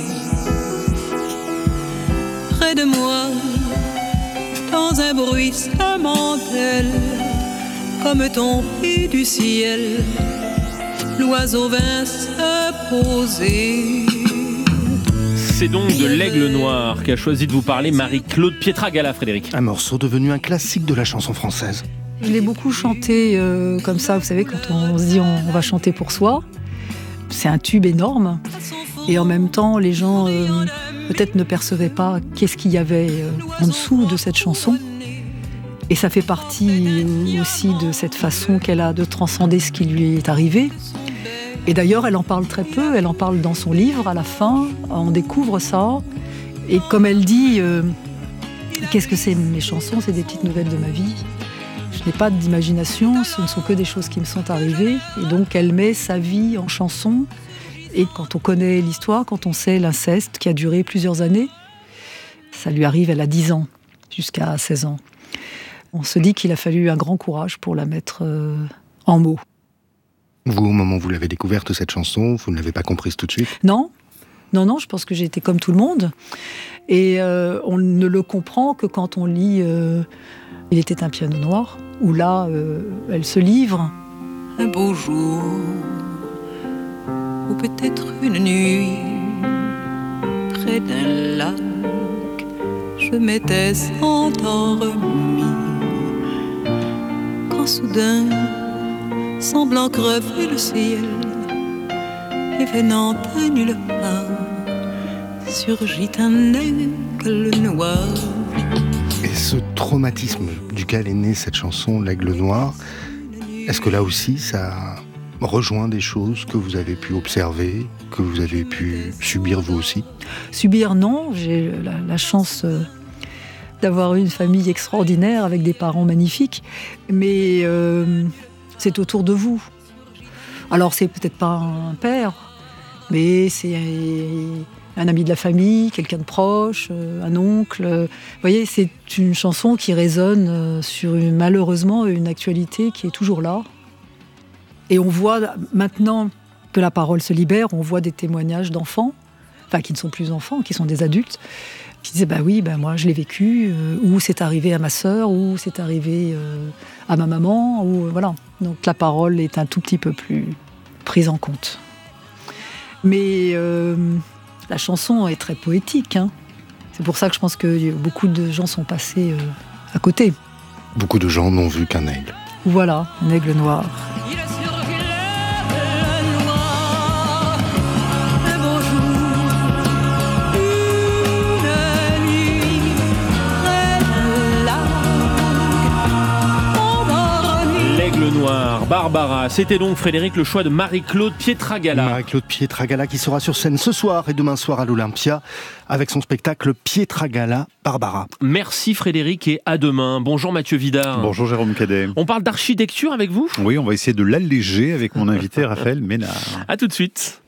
[SPEAKER 17] Près de moi, dans un bruissement d'aile, comme tombé du ciel, l'oiseau vint se poser.
[SPEAKER 3] C'est donc de l'Aigle Noir qu'a choisi de vous parler Marie-Claude Pietragala, Frédéric.
[SPEAKER 6] Un morceau devenu un classique de la chanson française.
[SPEAKER 7] Je l'ai beaucoup chanté euh, comme ça, vous savez, quand on se dit on, on va chanter pour soi. C'est un tube énorme. Et en même temps, les gens euh, peut-être ne percevaient pas qu'est-ce qu'il y avait euh, en dessous de cette chanson. Et ça fait partie aussi de cette façon qu'elle a de transcender ce qui lui est arrivé. Et d'ailleurs, elle en parle très peu, elle en parle dans son livre, à la fin, on découvre ça. Et comme elle dit, euh, qu'est-ce que c'est mes chansons? C'est des petites nouvelles de ma vie. Je n'ai pas d'imagination, ce ne sont que des choses qui me sont arrivées. Et donc, elle met sa vie en chanson. Et quand on connaît l'histoire, quand on sait l'inceste qui a duré plusieurs années, ça lui arrive, elle a dix ans, jusqu'à seize ans. On se dit qu'il a fallu un grand courage pour la mettre euh, en mots.
[SPEAKER 6] Vous, au moment où vous l'avez découverte, cette chanson, vous ne l'avez pas comprise tout de suite?
[SPEAKER 7] Non, non, non, je pense que j'ai été comme tout le monde. Et euh, on ne le comprend que quand on lit euh, « Il était un piano noir », où là, euh, elle se livre.
[SPEAKER 17] Un beau jour, ou peut-être une nuit, près d'un lac, je m'étais endormie. Quand soudain, semblant crever le ciel, et venant de nulle part, surgit un aigle noir.
[SPEAKER 6] Et ce traumatisme duquel est née cette chanson, l'Aigle Noir, est-ce que là aussi ça rejoint des choses que vous avez pu observer, que vous avez pu subir vous aussi?
[SPEAKER 7] Subir, non. J'ai la, la chance euh, d'avoir eu une famille extraordinaire avec des parents magnifiques, mais euh, c'est autour de vous. Alors c'est peut-être pas un père, mais c'est un ami de la famille, quelqu'un de proche, un oncle. Vous voyez, c'est une chanson qui résonne sur une, malheureusement une actualité qui est toujours là. Et on voit maintenant que la parole se libère, on voit des témoignages d'enfants, enfin qui ne sont plus enfants, qui sont des adultes, qui disaient bah oui, bah moi je l'ai vécu, euh, ou c'est arrivé à ma sœur, ou c'est arrivé euh, à ma maman, ou euh, voilà. Donc la parole est un tout petit peu plus prise en compte. Mais euh, la chanson est très poétique, hein. C'est pour ça que je pense que beaucoup de gens sont passés euh, à côté.
[SPEAKER 6] Beaucoup de gens n'ont vu qu'un aigle.
[SPEAKER 7] Voilà, un aigle noir.
[SPEAKER 3] L'Aigle Noir, Barbara, c'était donc Frédéric le choix de Marie-Claude Pietragala.
[SPEAKER 6] Marie-Claude Pietragala qui sera sur scène ce soir et demain soir à l'Olympia avec son spectacle Pietragala Barbara.
[SPEAKER 3] Merci Frédéric et à demain. Bonjour Mathieu Vidard.
[SPEAKER 10] Bonjour Jérôme Cadet.
[SPEAKER 3] On parle d'architecture avec vous ?
[SPEAKER 10] Oui, on va essayer de l'alléger avec mon invité Raphaël Ménard.
[SPEAKER 3] À tout de suite.